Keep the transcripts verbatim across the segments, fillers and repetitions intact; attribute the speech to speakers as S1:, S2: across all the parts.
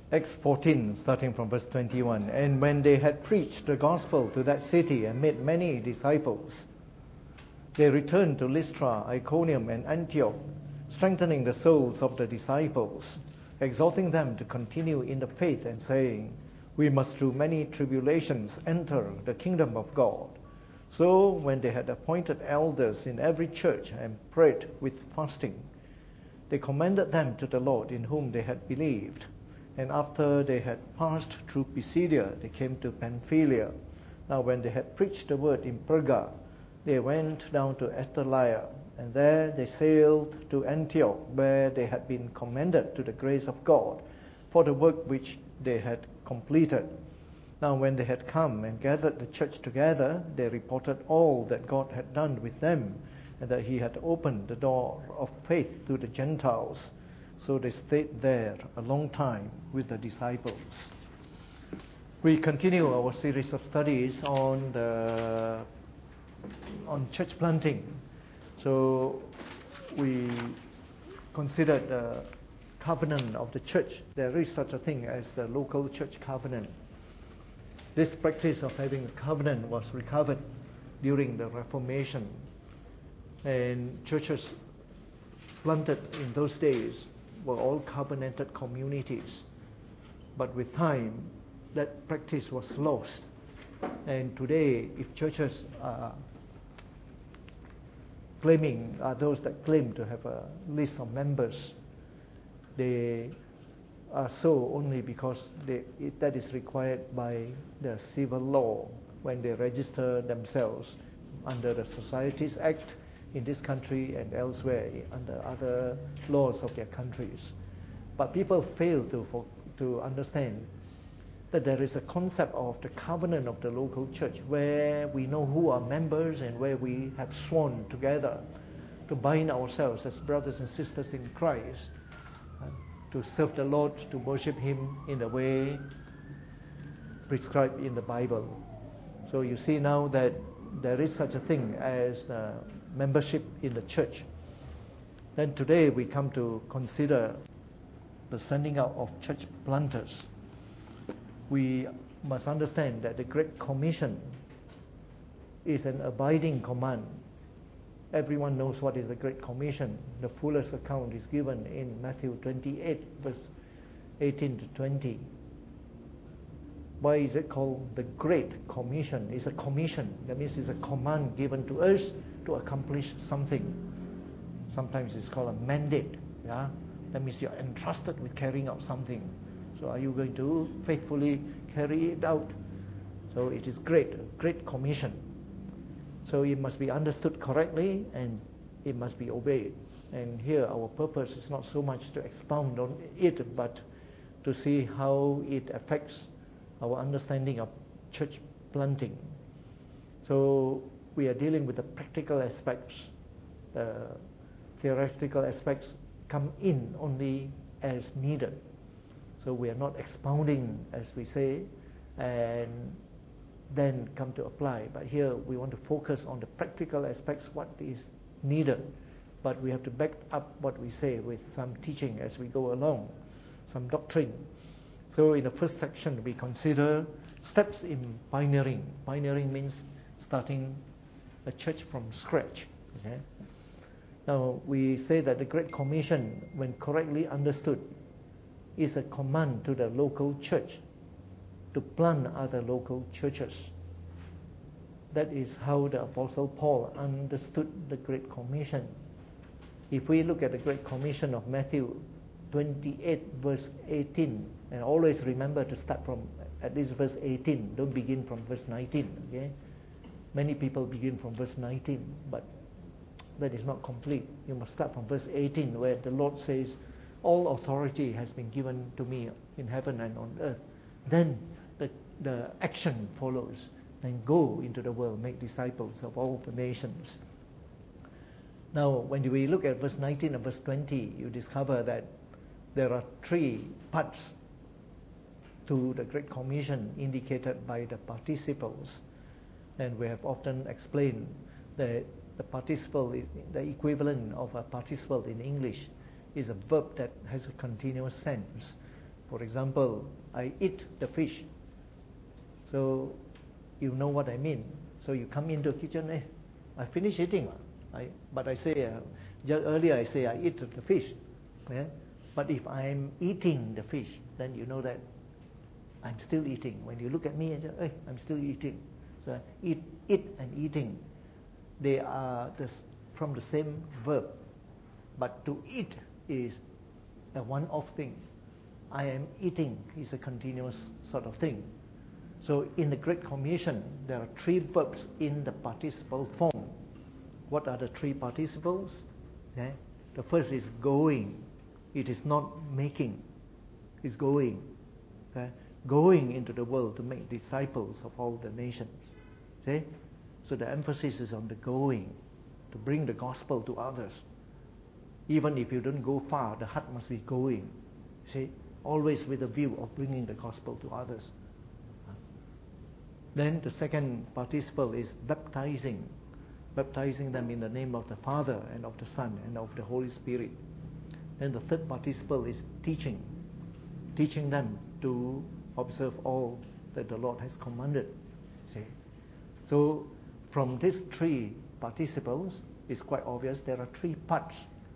S1: Acts fourteen, starting from verse twenty-one. And when they had preached the gospel to that city and made many disciples, they returned to Lystra, Iconium, and Antioch, strengthening the souls of the disciples, exhorting them to continue in the faith and saying, we must through many tribulations enter the kingdom of God. So when they had appointed elders in every church and prayed with fasting, they commended them to the Lord in whom they had believed. And after they had passed through Pisidia, they came to Pamphylia. Now when they had preached the word in Perga, they went down to Attalia, and there they sailed to Antioch, where they had been commended to the grace of God for the work which they had completed. Now when they had come and gathered the church together, they reported all that God had done with them, and that he had opened the door of faith to the Gentiles. So they stayed there a long time with the disciples. We continue our series of studies on the on church planting. So we considered the covenant of the church. There is such a thing as the local church covenant. This practice of having a covenant was recovered during the Reformation, and churches planted in those days were all covenanted communities. But with time, that practice was lost. And today, if churches are claiming, are those that claim to have a list of members, they are so only because they, it, that is required by the civil law when they register themselves under the Societies Act in this country and elsewhere under other laws of their countries. But people fail to for, to understand that there is a concept of the covenant of the local church where we know who are members and where we have sworn together to bind ourselves as brothers and sisters in Christ, uh, to serve the Lord, to worship Him in the way prescribed in the Bible. So you see now that there is such a thing as uh, membership in the church. Then today we come to consider the sending out of church planters. We must understand that the Great Commission is an abiding command. Everyone knows what is the Great Commission. The fullest account is given in Matthew twenty-eight, verse eighteen to twenty. Why is it called the Great Commission? It's a commission. That means it's a command given to us to accomplish something. Sometimes it's called a mandate. Yeah, that means you're entrusted with carrying out something. So are you going to faithfully carry it out? So it is great, a great commission. So it must be understood correctly and it must be obeyed. And here our purpose is not so much to expound on it, but to see how it affects our understanding of church planting. So we are dealing with the practical aspects. The theoretical aspects come in only as needed. So we are not expounding, as we say, and then come to apply. But here we want to focus on the practical aspects, what is needed. But we have to back up what we say with some teaching as we go along, some doctrine. So in the first section, we consider steps in pioneering. Pioneering means starting a church from scratch. Okay? Now, we say that the Great Commission, when correctly understood, is a command to the local church to plant other local churches. That is how the Apostle Paul understood the Great Commission. If we look at the Great Commission of Matthew twenty-eight, verse eighteen, and always remember to start from at least verse eighteen, don't begin from verse nineteen. Okay? Many people begin from verse nineteen, but that is not complete. You must start from verse eighteen, where the Lord says, all authority has been given to me in heaven and on earth. Then the, the action follows. Then go into the world, make disciples of all the nations. Now, when we look at verse nineteen and verse twenty, you discover that there are three parts to the Great Commission indicated by the participles. And we have often explained that the participle, the equivalent of a participle in English, is a verb that has a continuous sense. For example, I eat the fish. So you know what I mean. So you come into the kitchen, eh, I finish eating. I, but I say, uh, just earlier I say I eat the fish. Yeah? But if I'm eating the fish, then you know that I'm still eating. When you look at me and say, hey, I'm still eating. So eat, eat and eating, they are the, from the same verb. But to eat is a one-off thing. I am eating is a continuous sort of thing. So in the Great Commission, there are three verbs in the participle form. What are the three participles? Okay. The first is going. It is not making. It's going. Okay. Going into the world to make disciples of all the nations. Okay. So the emphasis is on the going, to bring the gospel to others. Even if you don't go far, the heart must be going. See, always with a view of bringing the gospel to others. Then the second participle is baptizing. Baptizing them in the name of the Father and of the Son and of the Holy Spirit. Then the third participle is teaching. Teaching them to observe all that the Lord has commanded. See? So from these three participles, it's quite obvious there are three parts.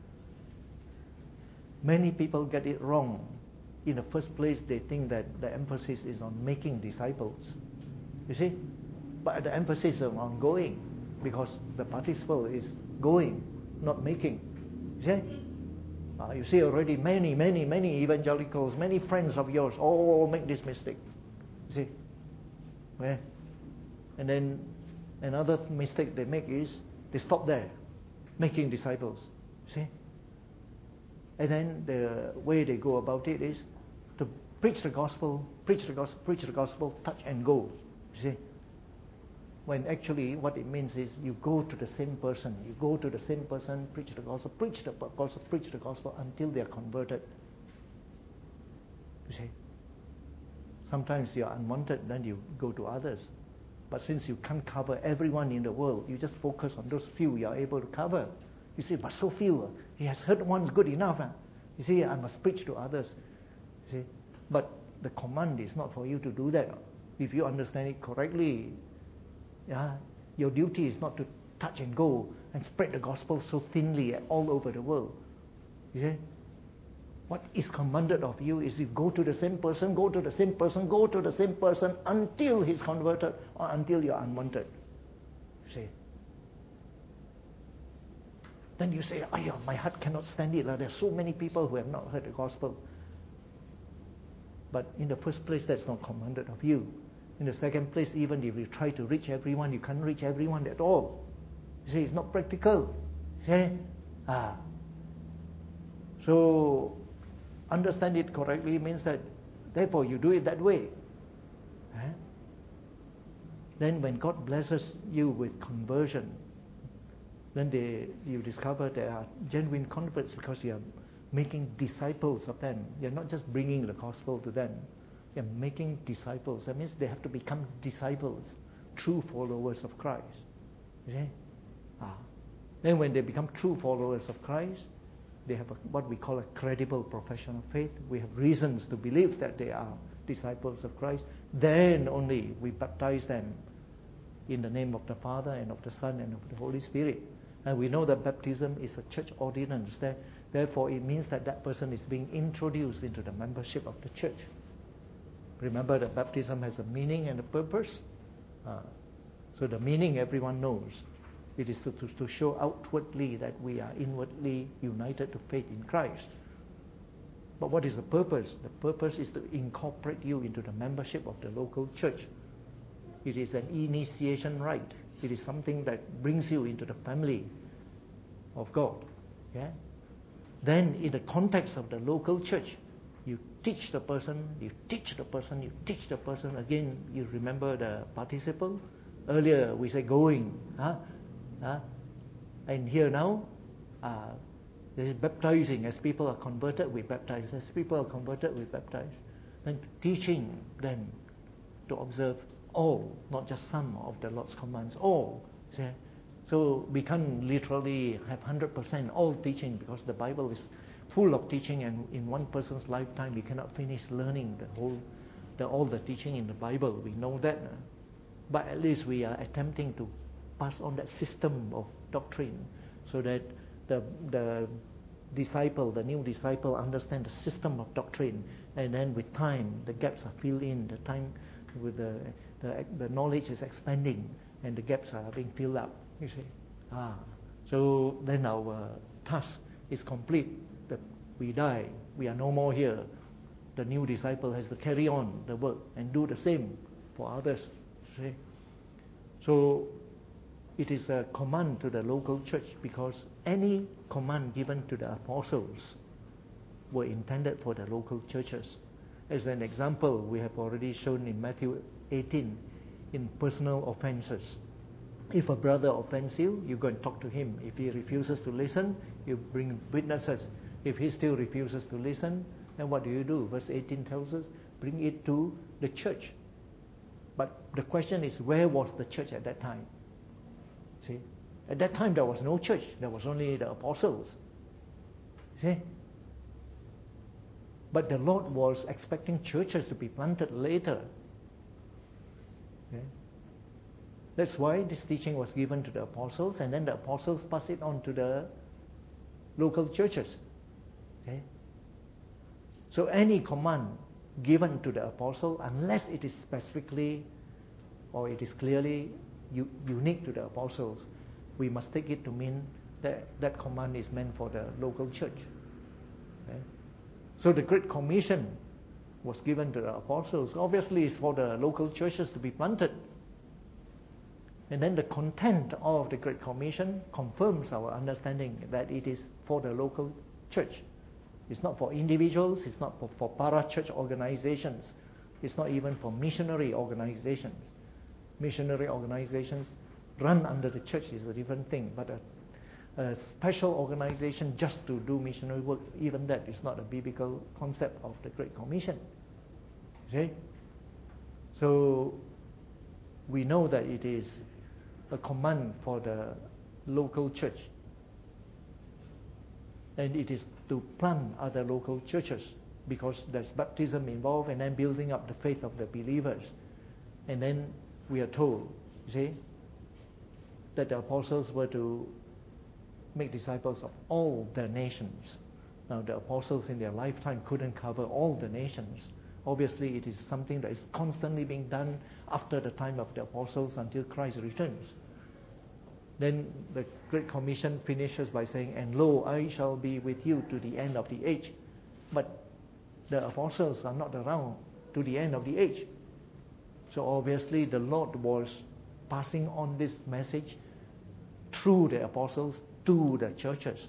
S1: Many people get it wrong. In the first place, they think that the emphasis is on making disciples. You see? But the emphasis is on going, because the participle is going, not making. You see? Uh, you see already many, many, many evangelicals, many friends of yours all make this mistake. You see? Yeah? And then another mistake they make is they stop there, making disciples. See? And then the way they go about it is to preach the gospel, preach the gospel, preach the gospel, touch and go. You see? When actually what it means is you go to the same person, you go to the same person, preach the gospel, preach the gospel, preach the gospel until they are converted. You see? Sometimes you are unwanted, then you go to others. But since you can't cover everyone in the world, you just focus on those few you are able to cover. You see, but so few, he has heard once good enough. Huh? You see, I must preach to others. You see? But the command is not for you to do that. If you understand it correctly, yeah, your duty is not to touch and go and spread the gospel so thinly all over the world. You see? What is commanded of you is you go to the same person, go to the same person, go to the same person until he's converted or until you're unwanted. See? Then you say, oh, my heart cannot stand it. There are so many people who have not heard the gospel. But in the first place, that's not commanded of you. In the second place, even if you try to reach everyone, you can't reach everyone at all. You see, it's not practical. See? Ah. So, understand it correctly means that, therefore, you do it that way. Eh? Then when God blesses you with conversion, then they, you discover there are genuine converts because you are making disciples of them. You're not just bringing the gospel to them. You're making disciples. That means they have to become disciples, true followers of Christ. You see? Ah. Then when they become true followers of Christ, they have a, what we call a credible profession of faith. We have reasons to believe that they are disciples of Christ. Then only we baptize them in the name of the Father and of the Son and of the Holy Spirit. And we know that baptism is a church ordinance. Therefore, it means that that person is being introduced into the membership of the church. Remember that baptism has a meaning and a purpose. Uh, so the meaning everyone knows. It is to, to, to show outwardly that we are inwardly united to faith in Christ. But what is the purpose? The purpose is to incorporate you into the membership of the local church. It is an initiation rite. It is something that brings you into the family of God. Yeah? Then in the context of the local church, you teach the person, you teach the person, you teach the person. Again, you remember the participle? Earlier we said going. Huh? Huh? And here now, uh, there is baptizing. As people are converted, we baptize. As people are converted, we baptize. Then teaching them to observe all, not just some of the Lord's commands, all. See? So we can't literally have one hundred percent all teaching because the Bible is full of teaching, and in one person's lifetime, we cannot finish learning the whole, the, all the teaching in the Bible. We know that. Uh, but at least we are attempting to pass on that system of doctrine so that the, the disciple, the new disciple, understand the system of doctrine, and then with time, the gaps are filled in, the time with the, the, the knowledge is expanding, and the gaps are being filled up, you see. Ah, so then our task is complete. That we die, we are no more here. The new disciple has to carry on the work and do the same for others. See? So it is a command to the local church, because any command given to the apostles were intended for the local churches. As an example, we have already shown in Matthew eighteen in personal offenses. If a brother offends you, you go and talk to him. If he refuses to listen, you bring witnesses. If he still refuses to listen, then what do you do? Verse eighteen tells us, bring it to the church. But the question is, where was the church at that time? See? At that time, there was no church. There was only the apostles. See? But the Lord was expecting churches to be planted later. Okay? That's why this teaching was given to the apostles, and then the apostles passed it on to the local churches. Okay? So any command given to the apostle, unless it is specifically or it is clearly u- unique to the apostles, we must take it to mean that that command is meant for the local church. Okay? So the Great Commission was given to the apostles. Obviously, it's for the local churches to be planted. And then the content of the Great Commission confirms our understanding that it is for the local church. It's not for individuals, it's not for, for para-church organizations, it's not even for missionary organizations. Missionary organizations run under the church is a different thing, but a, a special organization just to do missionary work, even that is not a biblical concept of the Great Commission. Okay? So we know that it is a command for the local church, and it is to plant other local churches, because there's baptism involved, and then building up the faith of the believers. And then we are told, you see, that the apostles were to make disciples of all the nations. Now, the apostles in their lifetime couldn't cover all the nations. Obviously, it is something that is constantly being done after the time of the apostles until Christ returns. Then the Great Commission finishes by saying, and lo, I shall be with you to the end of the age. But the apostles are not around to the end of the age. So obviously the Lord was passing on this message through the apostles to the churches.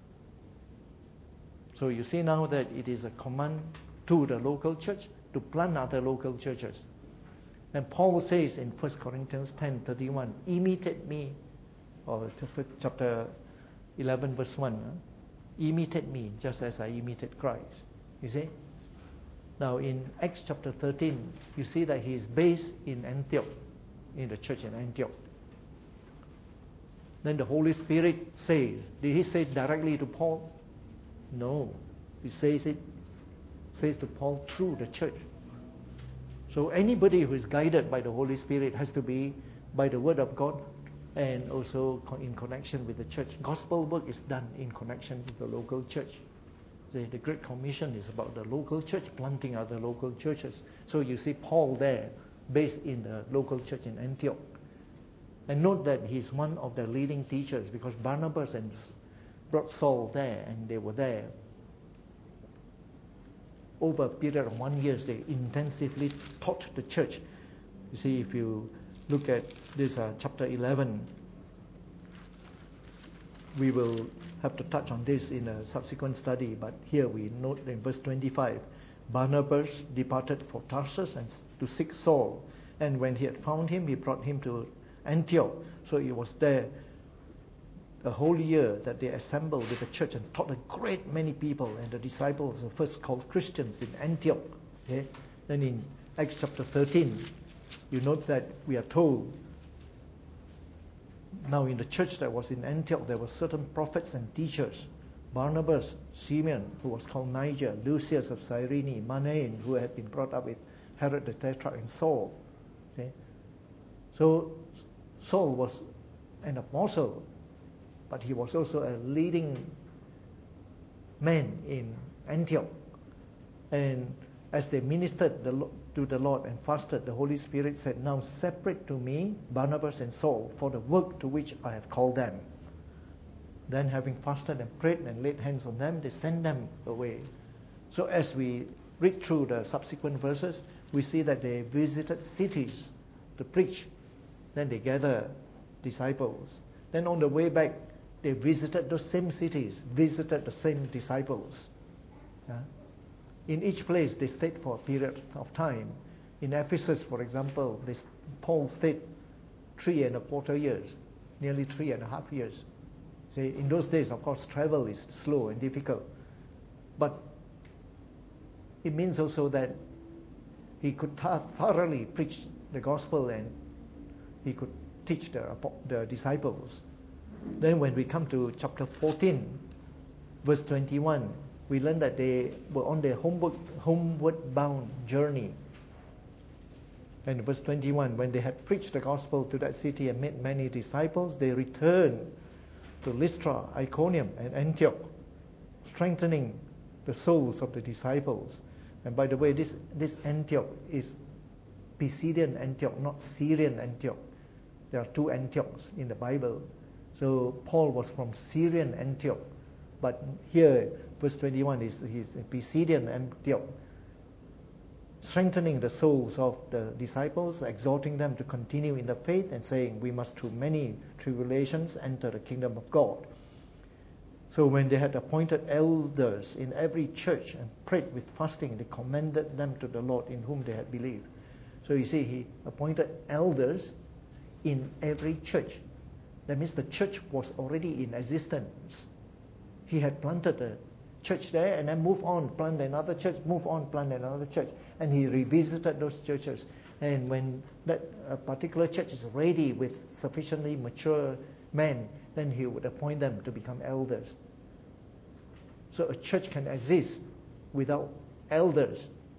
S1: So you see now that it is a command to the local church to plant other local churches. And Paul says in First Corinthians ten thirty-one, imitate me, or chapter eleven verse one, huh? Imitate me just as I imitate Christ. You see? Now in Acts chapter thirteen, you see that he is based in Antioch, in the church in Antioch. Then the Holy Spirit says, did he say directly to Paul? No. He says it says to Paul through the church. So anybody who is guided by the Holy Spirit has to be by the Word of God and also in connection with the church. Gospel work is done in connection with the local church. The, the Great Commission is about the local church planting other local churches. So you see Paul there, based in the local church in Antioch. And note that he's one of the leading teachers, because Barnabas and brought Saul there, and they were there. Over a period of one year, they intensively taught the church. You see, if you look at this uh, chapter eleven, we will have to touch on this in a subsequent study, but here we note in verse twenty-five, Barnabas departed for Tarsus and to seek Saul, and when he had found him, he brought him to Antioch. So he was there a whole year that they assembled with the church and taught a great many people, and the disciples were first called Christians in Antioch. Okay? Then in Acts chapter thirteen, you note that we are told, now in the church that was in Antioch, there were certain prophets and teachers. Barnabas, Simeon, who was called Niger, Lucius of Cyrene, Manaen, who had been brought up with Herod the Tetrarch, and Saul. Okay? So Saul was an apostle, but he was also a leading man in Antioch. And as they ministered the, to the Lord and fasted, the Holy Spirit said, "Now separate to me Barnabas and Saul for the work to which I have called them." Then, having fasted and prayed and laid hands on them, they sent them away. So as we read through the subsequent verses, we see that they visited cities to preach. Then they gathered disciples. Then on the way back, they visited those same cities, visited the same disciples. Yeah? In each place, they stayed for a period of time. In Ephesus, for example, they, Paul stayed three and a quarter years, nearly three and a half years. See, in those days, of course, travel is slow and difficult. But it means also that he could th- thoroughly preach the gospel and he could teach the, the disciples. Then when we come to chapter fourteen, verse twenty-one, we learn that they were on their homeward, homeward bound journey. And verse twenty-one, when they had preached the gospel to that city and made many disciples, they returned to Lystra, Iconium, and Antioch, strengthening the souls of the disciples. And by the way, this, this Antioch is Pisidian Antioch, not Syrian Antioch. There are two Antiochs in the Bible. So Paul was from Syrian Antioch, but here, verse twenty-one, is he's in Pisidian Antioch, strengthening the souls of the disciples, exhorting them to continue in the faith, and saying, "We must through many tribulations enter the kingdom of God." So when they had appointed elders in every church and prayed with fasting, they commended them to the Lord in whom they had believed. So you see, he appointed elders in every church. That means the church was already in existence. He had planted a church there and then moved on, plant another church, move on, plant another church. And he revisited those churches. And when that uh, particular church is ready with sufficiently mature men, then he would appoint them to become elders. So a church can exist without elders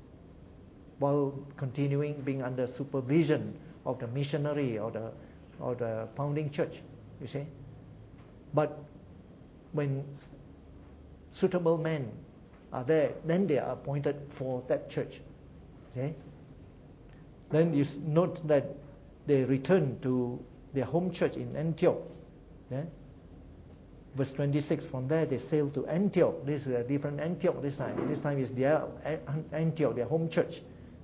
S1: while continuing being under supervision of the missionary or the or the founding church, you see. But when suitable men are there, then they are appointed for that church. Okay? Then you note that they return to their home church in Antioch. Okay? Verse twenty-six, from there they sailed to Antioch. This is a different Antioch this time. This time is their Antioch, their home church,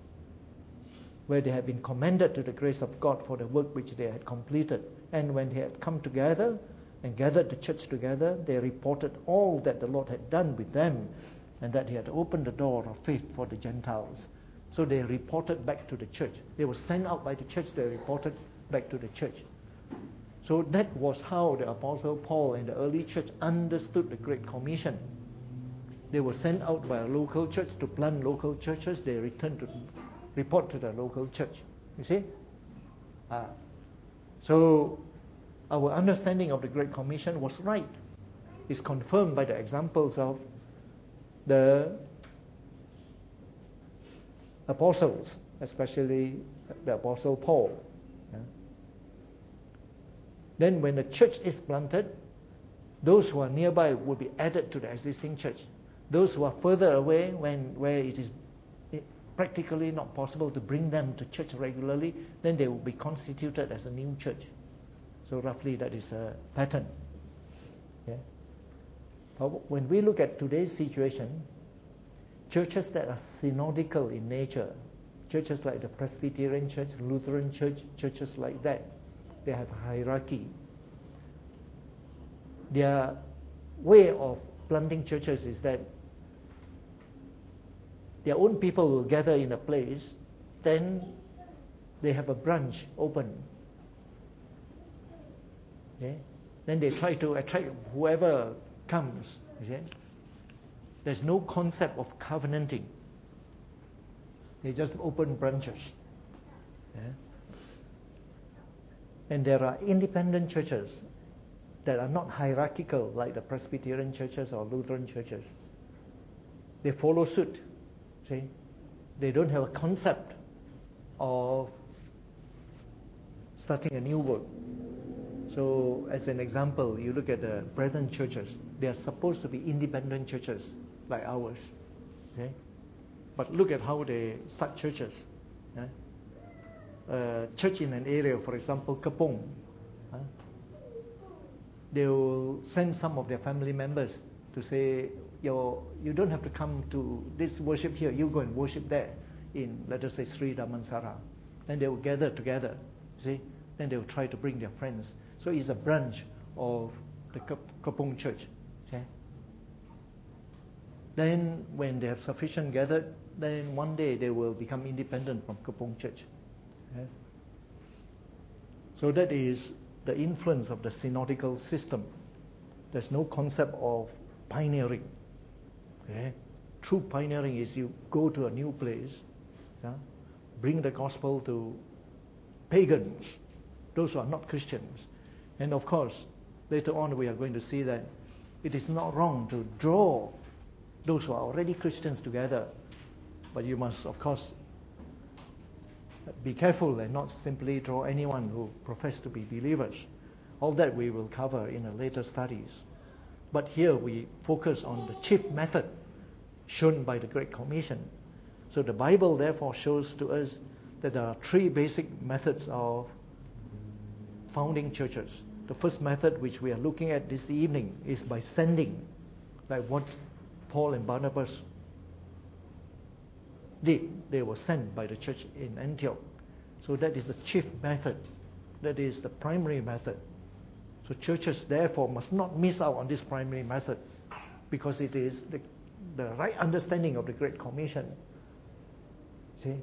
S1: where they had been commended to the grace of God for the work which they had completed. And when they had come together and gathered the church together, they reported all that the Lord had done with them, and that he had opened the door of faith for the Gentiles. So they reported back to the church. They were sent out by the church, they reported back to the church. So that was how the Apostle Paul and the early church understood the Great Commission. They were sent out by a local church to plant local churches. They returned to report to the local church. You see? Ah. So our understanding of the Great Commission was right. It's confirmed by the examples of the apostles, especially the Apostle Paul. Yeah. Then when the church is planted, those who are nearby will be added to the existing church. Those who are further away, when where it is practically not possible to bring them to church regularly, then they will be constituted as a new church. So roughly that is a pattern. Yeah. But when we look at today's situation, churches that are synodical in nature, churches like the Presbyterian Church, Lutheran Church, churches like that, they have a hierarchy. Their way of planting churches is that their own people will gather in a place, then they have a branch open. Okay? Then they try to attract whoever comes. Okay? There's no concept of covenanting. They just open branches. Yeah? And there are independent churches that are not hierarchical like the Presbyterian churches or Lutheran churches. They follow suit. See? They don't have a concept of starting a new work. So, as an example, you look at the Brethren churches. They are supposed to be independent churches like ours. Okay? But look at how they start churches. Yeah? Uh, church in an area, for example, Kepong. Uh, they will send some of their family members to say, Your, you don't have to come to this worship here. You go and worship there in, let us say, Sri Damansara. Then they will gather together. See? Then they will try to bring their friends. So it's a branch of the Kepong church. Okay? Then when they have sufficient gathered, then one day they will become independent from Kepong church. Okay? So that is the influence of the synodical system. There's no concept of pioneering. Okay? True pioneering is you go to a new place, yeah? Bring the gospel to pagans, those who are not Christians. And of course, later on we are going to see that it is not wrong to draw those who are already Christians together. But you must, of course, be careful and not simply draw anyone who profess to be believers. All that we will cover in the later studies. But here we focus on the chief method shown by the Great Commission. So the Bible therefore shows to us that there are three basic methods of founding churches. The first method, which we are looking at this evening, is by sending, like what Paul and Barnabas did. They were sent by the church in Antioch. So that is the chief method. That is the primary method. So churches therefore must not miss out on this primary method, because it is the, the right understanding of the Great Commission. See?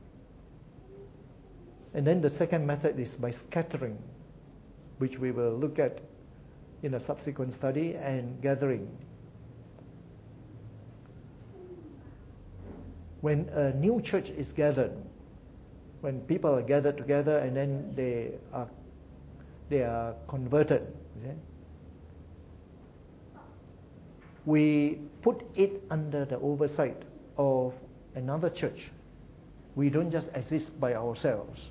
S1: And then the second method is by scattering, which we will look at in a subsequent study, and gathering. When a new church is gathered, when people are gathered together and then they are they are converted, okay? We put it under the oversight of another church. We don't just exist by ourselves.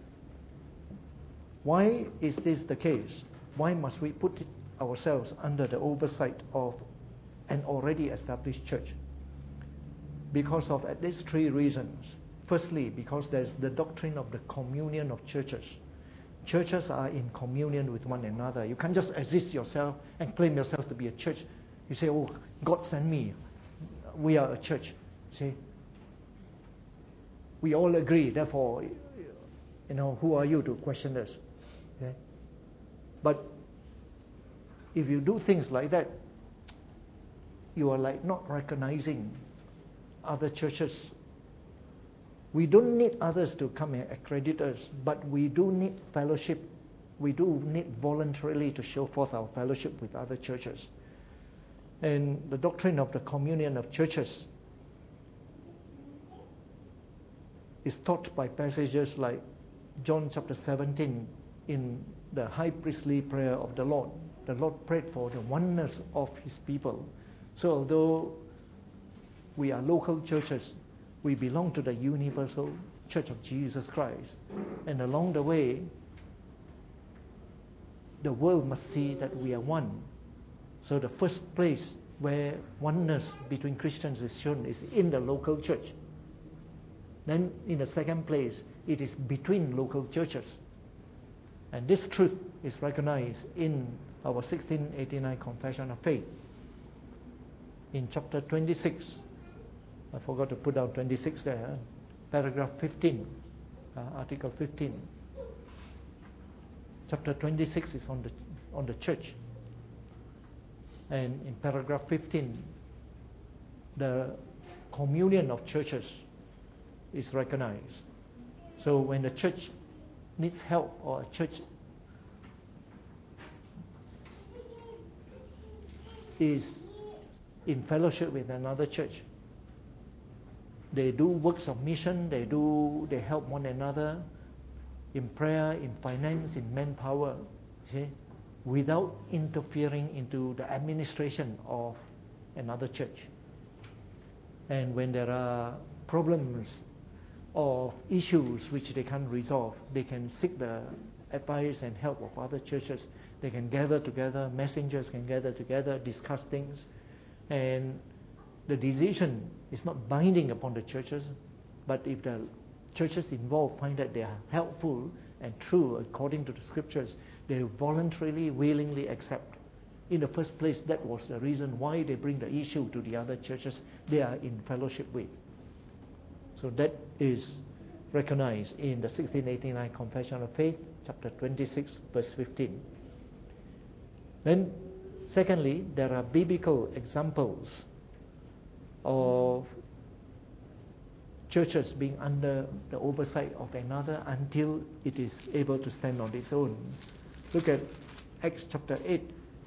S1: Why is this the case? Why must we put it ourselves under the oversight of an already established church? Because of at least three reasons. Firstly, because there's the doctrine of the communion of churches. Churches are in communion with one another. You can't just exist yourself and claim yourself to be a church. You say, oh, God sent me. We are a church. See? We all agree, therefore, you know, who are you to question us? Okay? But if you do things like that, you are like not recognizing other churches. We don't need others to come and accredit us, but we do need fellowship. We do need voluntarily to show forth our fellowship with other churches. And the doctrine of the communion of churches is taught by passages like John chapter seventeen in the high priestly prayer of the Lord. The Lord prayed for the oneness of His people. So although we are local churches, we belong to the universal Church of Jesus Christ. And along the way, the world must see that we are one. So the first place where oneness between Christians is shown is in the local church. Then in the second place, it is between local churches. And this truth is recognized in our sixteen eighty-nine Confession of Faith. In chapter twenty-six, I forgot to put down twenty-six there, paragraph fifteen, uh, article fifteen. Chapter twenty-six is on the on the church. And in paragraph fifteen, the communion of churches is recognized. So when the church needs help, or a church is in fellowship with another church, they do works of mission, they do they help one another in prayer, in finance, in manpower. See? without interfering into the administration of another church. And when there are problems or issues which they can't resolve, they can seek the advice and help of other churches. They can gather together, messengers can gather together, discuss things, and the decision is not binding upon the churches, but if the churches involved find that they are helpful and true according to the scriptures, they voluntarily, willingly accept. In the first place, that was the reason why they bring the issue to the other churches they are in fellowship with. So that is recognized in the sixteen eighty-nine Confession of Faith, chapter twenty-six, verse fifteen. Then, secondly, there are biblical examples of churches being under the oversight of another until it is able to stand on its own. Look at Acts chapter eight.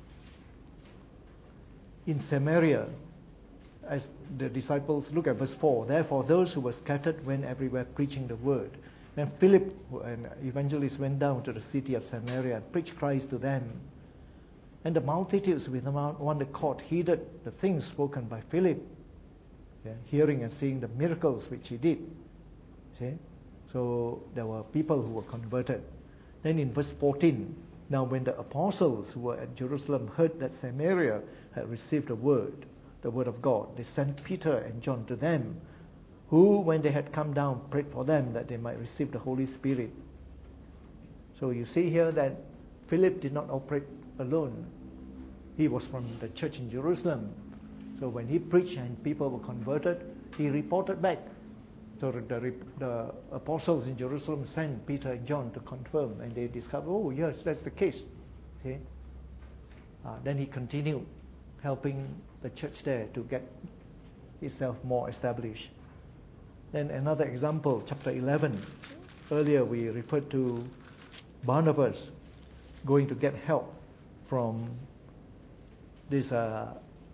S1: In Samaria, as the disciples, look at verse four, therefore those who were scattered went everywhere preaching the word. Then Philip, an evangelist, went down to the city of Samaria and preached Christ to them. And the multitudes with one accord heeded the things spoken by Philip, yeah, hearing and seeing the miracles which he did. See? So there were people who were converted. Then in verse fourteen, now when the apostles who were at Jerusalem heard that Samaria had received the word, the word of God, they sent Peter and John to them, who, when they had come down, prayed for them that they might receive the Holy Spirit. So you see here that Philip did not operate alone. He was from the church in Jerusalem. So when he preached and people were converted, he reported back. So the, the apostles in Jerusalem sent Peter and John to confirm, and they discovered, oh yes, that's the case. See? Uh, then he continued helping the church there to get itself more established. Then another example, chapter eleven. Earlier we referred to Barnabas going to get help from this uh,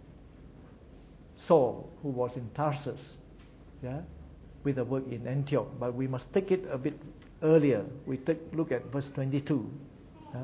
S1: Saul, who was in Tarsus, yeah, with a work in Antioch. But we must take it a bit earlier. We take look at verse twenty-two. Yeah.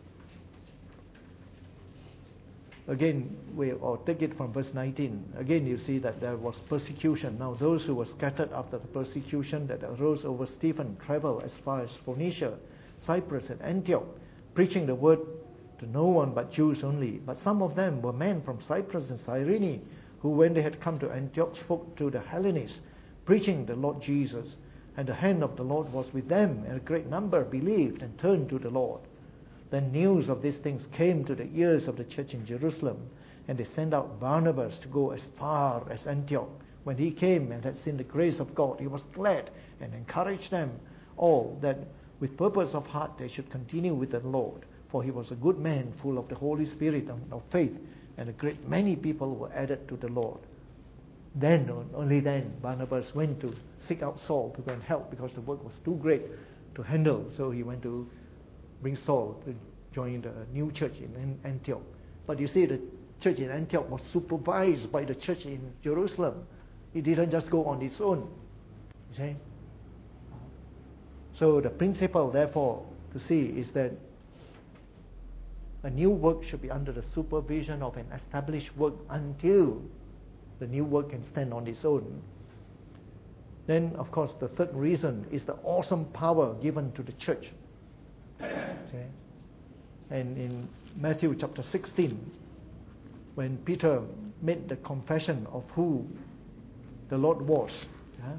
S1: Again, we or take it from verse nineteen. Again, you see that there was persecution. Now, those who were scattered after the persecution that arose over Stephen traveled as far as Phoenicia, Cyprus, and Antioch, preaching the word to no one but Jews only. But some of them were men from Cyprus and Cyrene, who, when they had come to Antioch, spoke to the Hellenists, preaching the Lord Jesus. And the hand of the Lord was with them, and a great number believed and turned to the Lord. Then news of these things came to the ears of the church in Jerusalem, and they sent out Barnabas to go as far as Antioch. When he came and had seen the grace of God, he was glad and encouraged them all that with purpose of heart they should continue with the Lord. For he was a good man, full of the Holy Spirit and of faith, and a great many people were added to the Lord. Then, only then, Barnabas went to seek out Saul to go and help, because the work was too great to handle. So he went to bring Saul to join the new church in Antioch. But you see, the church in Antioch was supervised by the church in Jerusalem. It didn't just go on its own. You see? So the principle, therefore, to see is that a new work should be under the supervision of an established work until the new work can stand on its own. Then, of course, the third reason is the awesome power given to the church. Okay. And in Matthew chapter sixteen, when Peter made the confession of who the Lord was, yeah,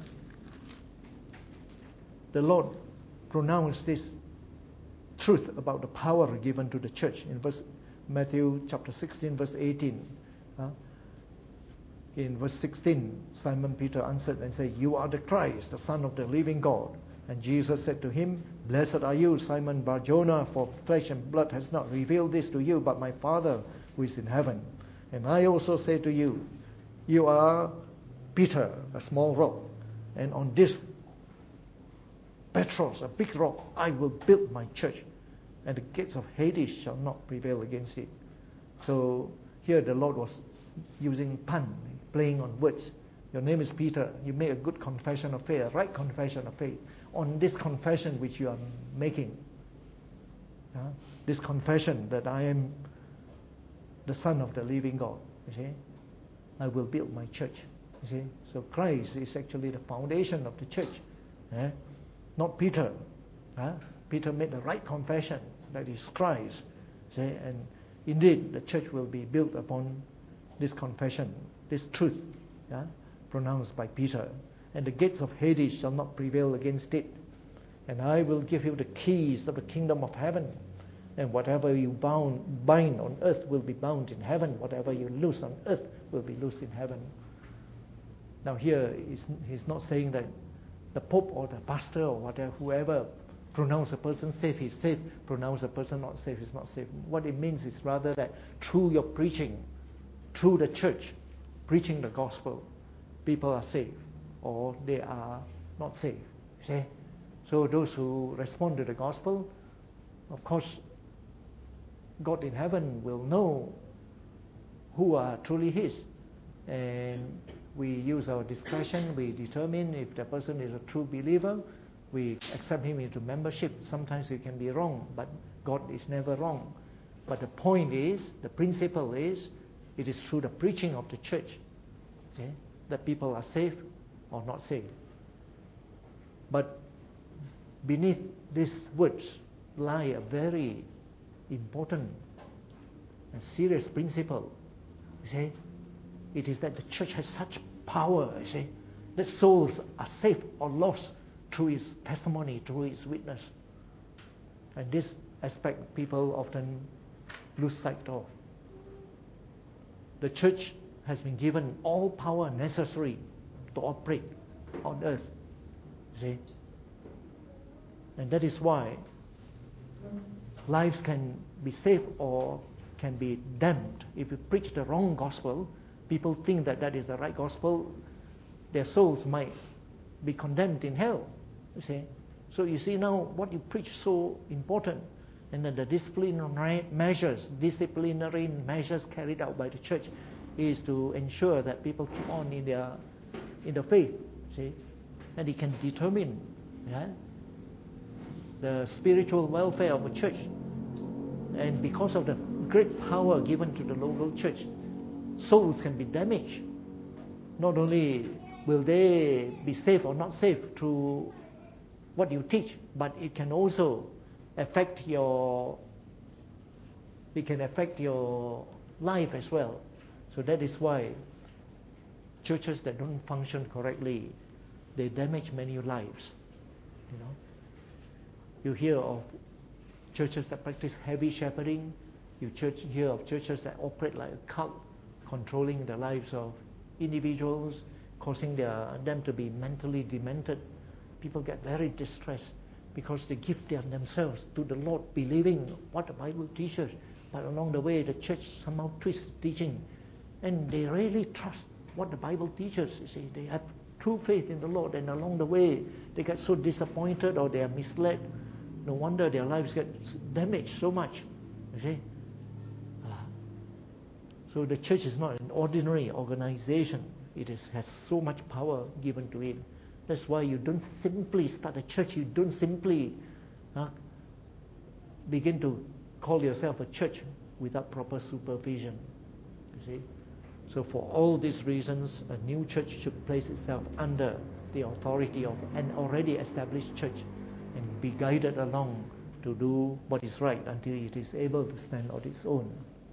S1: the Lord pronounced this truth about the power given to the church in verse Matthew chapter sixteen, verse eighteen. Uh, in verse sixteen, Simon Peter answered and said, "You are the Christ, the Son of the living God." And Jesus said to him, "Blessed are you, Simon Bar-Jonah, for flesh and blood has not revealed this to you, but my Father who is in heaven. And I also say to you, you are Peter, a small rock, and on this Petros, a big rock, I will build my church, and the gates of Hades shall not prevail against it." So here the Lord was using pun, playing on words. Your name is Peter. You make a good confession of faith, a right confession of faith. On this confession which you are making, Uh, this confession that I am the Son of the living God, you see, I will build my church, you see. So Christ is actually the foundation of the church, eh? Not Peter. Huh? Peter made the right confession that is Christ, see, and indeed the church will be built upon this confession, this truth, yeah, pronounced by Peter. And the gates of Hades shall not prevail against it. And I will give you the keys of the kingdom of heaven. And whatever you bound, bind on earth will be bound in heaven. Whatever you loose on earth will be loosed in heaven. Now here, he's, he's not saying that the Pope or the pastor or whatever, whoever pronounce a person safe, he's safe. Pronounce a person not safe, he's not safe. What it means is rather that through your preaching, through the church, preaching the gospel, people are saved or they are not saved. See? So those who respond to the gospel, of course, God in heaven will know who are truly His. And we use our discretion, we determine if the person is a true believer, we accept him into membership. Sometimes we can be wrong, but God is never wrong. But the point is, the principle is, it is through the preaching of the church, see, that people are saved or not saved. But beneath these words lie a very important and serious principle. You see, it is that the church has such power, you see, that souls are saved or lost through its testimony, through its witness. And this aspect people often lose sight of. The church has been given all power necessary to operate on earth. You see? And that is why lives can be saved or can be damned. If you preach the wrong gospel, people think that that is the right gospel, their souls might be condemned in hell. You see? So you see now what you preach is so important. And then the disciplinary measures, disciplinary measures carried out by the church is to ensure that people keep on in their in the faith. See? And it can determine, yeah, the spiritual welfare of a church. And because of the great power given to the local church, souls can be damaged. Not only will they be saved or not saved through what you teach, but it can also affect your it can affect your life as well. So that is why churches that don't function correctly, they damage many lives. You know, you hear of churches that practice heavy shepherding. You church hear of churches that operate like a cult, controlling the lives of individuals, causing their, them to be mentally demented. People get very distressed because they give their, themselves to the Lord, believing what the Bible teaches, but along the way the church somehow twists teaching, and they really trust what the Bible teaches. You see, they have true faith in the Lord, and along the way they get so disappointed or they are misled. No wonder their lives get damaged so much. You see, uh, so the church is not an ordinary organization. It is, has so much power given to it. That's why you don't simply start a church. You don't simply uh, begin to call yourself a church without proper supervision. You see? So for all these reasons, a new church should place itself under the authority of an already established church and be guided along to do what is right until it is able to stand on its own.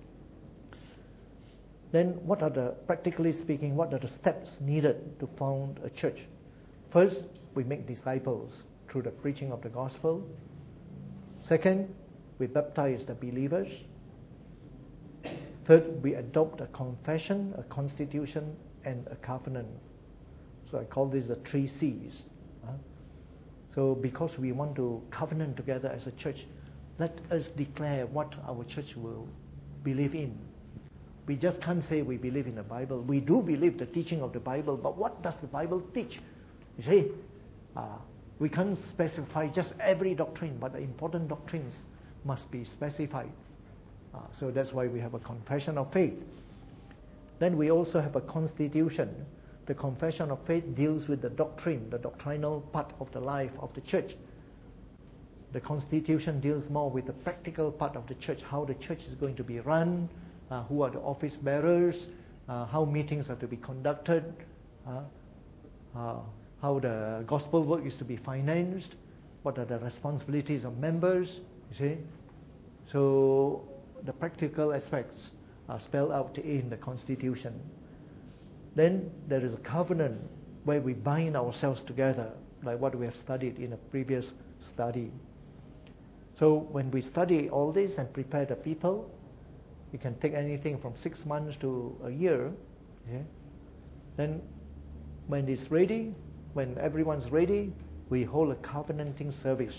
S1: Then what are the, practically speaking, what are the steps needed to found a church? First, we make disciples through the preaching of the gospel. Second, we baptize the believers. Third, we adopt a confession, a constitution, and a covenant. So I call this the three C's. Uh, so because we want to covenant together as a church, let us declare what our church will believe in. We just can't say we believe in the Bible. We do believe the teaching of the Bible, but what does the Bible teach? You see, uh, we can't specify just every doctrine, but the important doctrines must be specified. Uh, so that's why we have a confession of faith. Then we also have a constitution. The confession of faith deals with the doctrine, the doctrinal part of the life of the church. The constitution deals more with the practical part of the church, how the church is going to be run, uh, who are the office bearers, uh, how meetings are to be conducted, uh, uh, how the gospel work is to be financed, what are the responsibilities of members, you see. So the practical aspects are spelled out in the constitution. Then there is a covenant where we bind ourselves together, like what we have studied in a previous study. So when we study all this and prepare the people, it can take anything from six months to a year. Okay? Then when it's ready, when everyone's ready, we hold a covenanting service.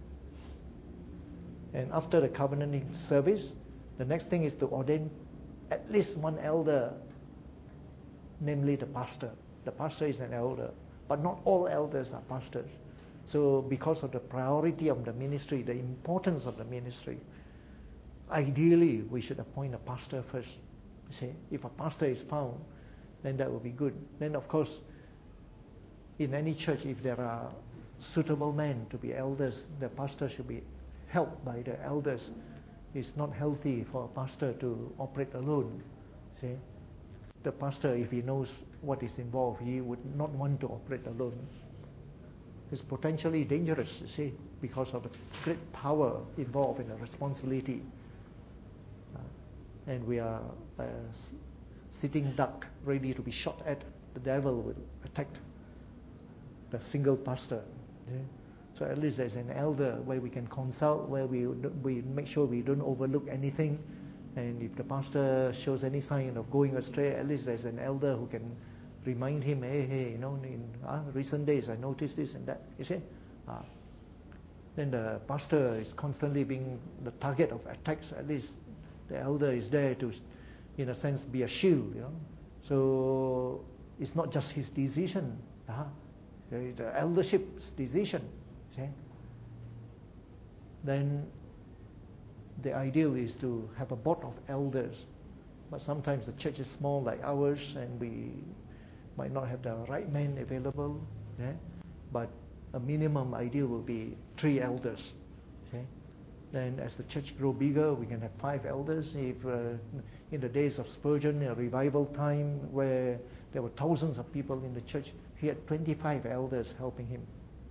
S1: And after the covenanting service, the next thing is to ordain at least one elder, namely the pastor. The pastor is an elder, but not all elders are pastors. So because of the priority of the ministry, the importance of the ministry, ideally we should appoint a pastor first. You see, if a pastor is found, then that will be good. Then of course, in any church, if there are suitable men to be elders, the pastor should be helped by the elders. It's not healthy for a pastor to operate alone. See, the pastor, if he knows what is involved, he would not want to operate alone. It's potentially dangerous, you see, because of the great power involved in the responsibility. Uh, and we are a sitting duck ready to be shot at. The devil will attack the single pastor. Yeah? So at least there's an elder where we can consult, where we we make sure we don't overlook anything. And if the pastor shows any sign of going astray, at least there's an elder who can remind him, hey, hey, you know, in uh, recent days I noticed this and that. You see? Uh, then the pastor is constantly being the target of attacks. At least the elder is there to, in a sense, be a shield. You know, so it's not just his decision. Uh, the eldership's decision. See? Then the ideal is to have a board of elders, but sometimes the church is small like ours, and we might not have the right men available. Yeah? But a minimum ideal will be three elders. Okay? Then as the church grow bigger, we can have five elders. If uh, in the days of Spurgeon, a revival time where there were thousands of people in the church, he had twenty-five elders helping him.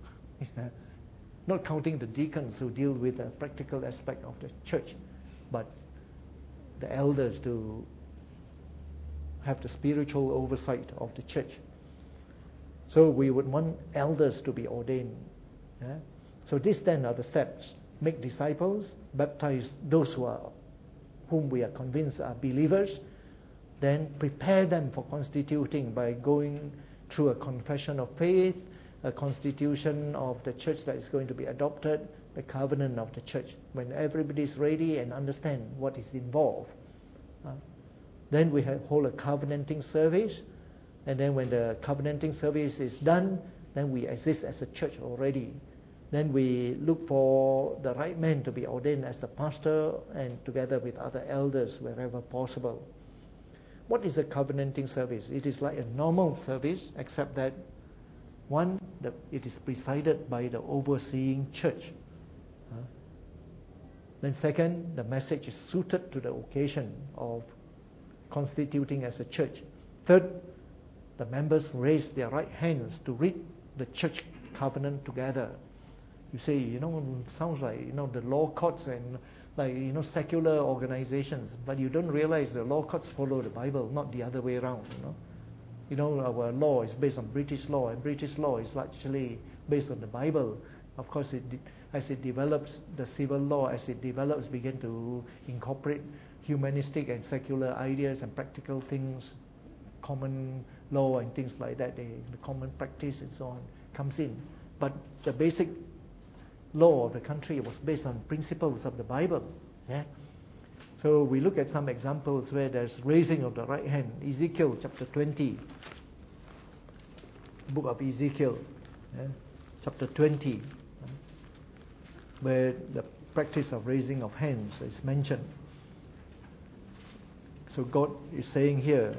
S1: Not counting the deacons who deal with the practical aspect of the church, but the elders to have the spiritual oversight of the church. So we would want elders to be ordained. Yeah? So these then are the steps. Make disciples, baptize those who are, whom we are convinced are believers, then prepare them for constituting by going through a confession of faith, a constitution of the church that is going to be adopted, the covenant of the church. When everybody is ready and understand what is involved, uh, then we have, hold a covenanting service, and then when the covenanting service is done, then we exist as a church already. Then we look for the right man to be ordained as the pastor, and together with other elders wherever possible. What is a covenanting service? It is like a normal service, except that one, the, it is presided by the overseeing church. Uh, then second, the message is suited to the occasion of constituting as a church. Third, the members raise their right hands to read the church covenant together. You say, you know, sounds like, you know, the law courts and like, you know, secular organizations, but you don't realize the law courts follow the Bible, not the other way around, you know. You know, our law is based on British law, and British law is largely based on the Bible. Of course, it, as it develops, the civil law, as it develops, begin to incorporate humanistic and secular ideas and practical things, common law and things like that, the, the common practice and so on, comes in. But the basic law of the country was based on principles of the Bible. Yeah. So we look at some examples where there's raising of the right hand. Ezekiel chapter twenty, book of Ezekiel, yeah, chapter twenty, where the practice of raising of hands is mentioned. So God is saying here,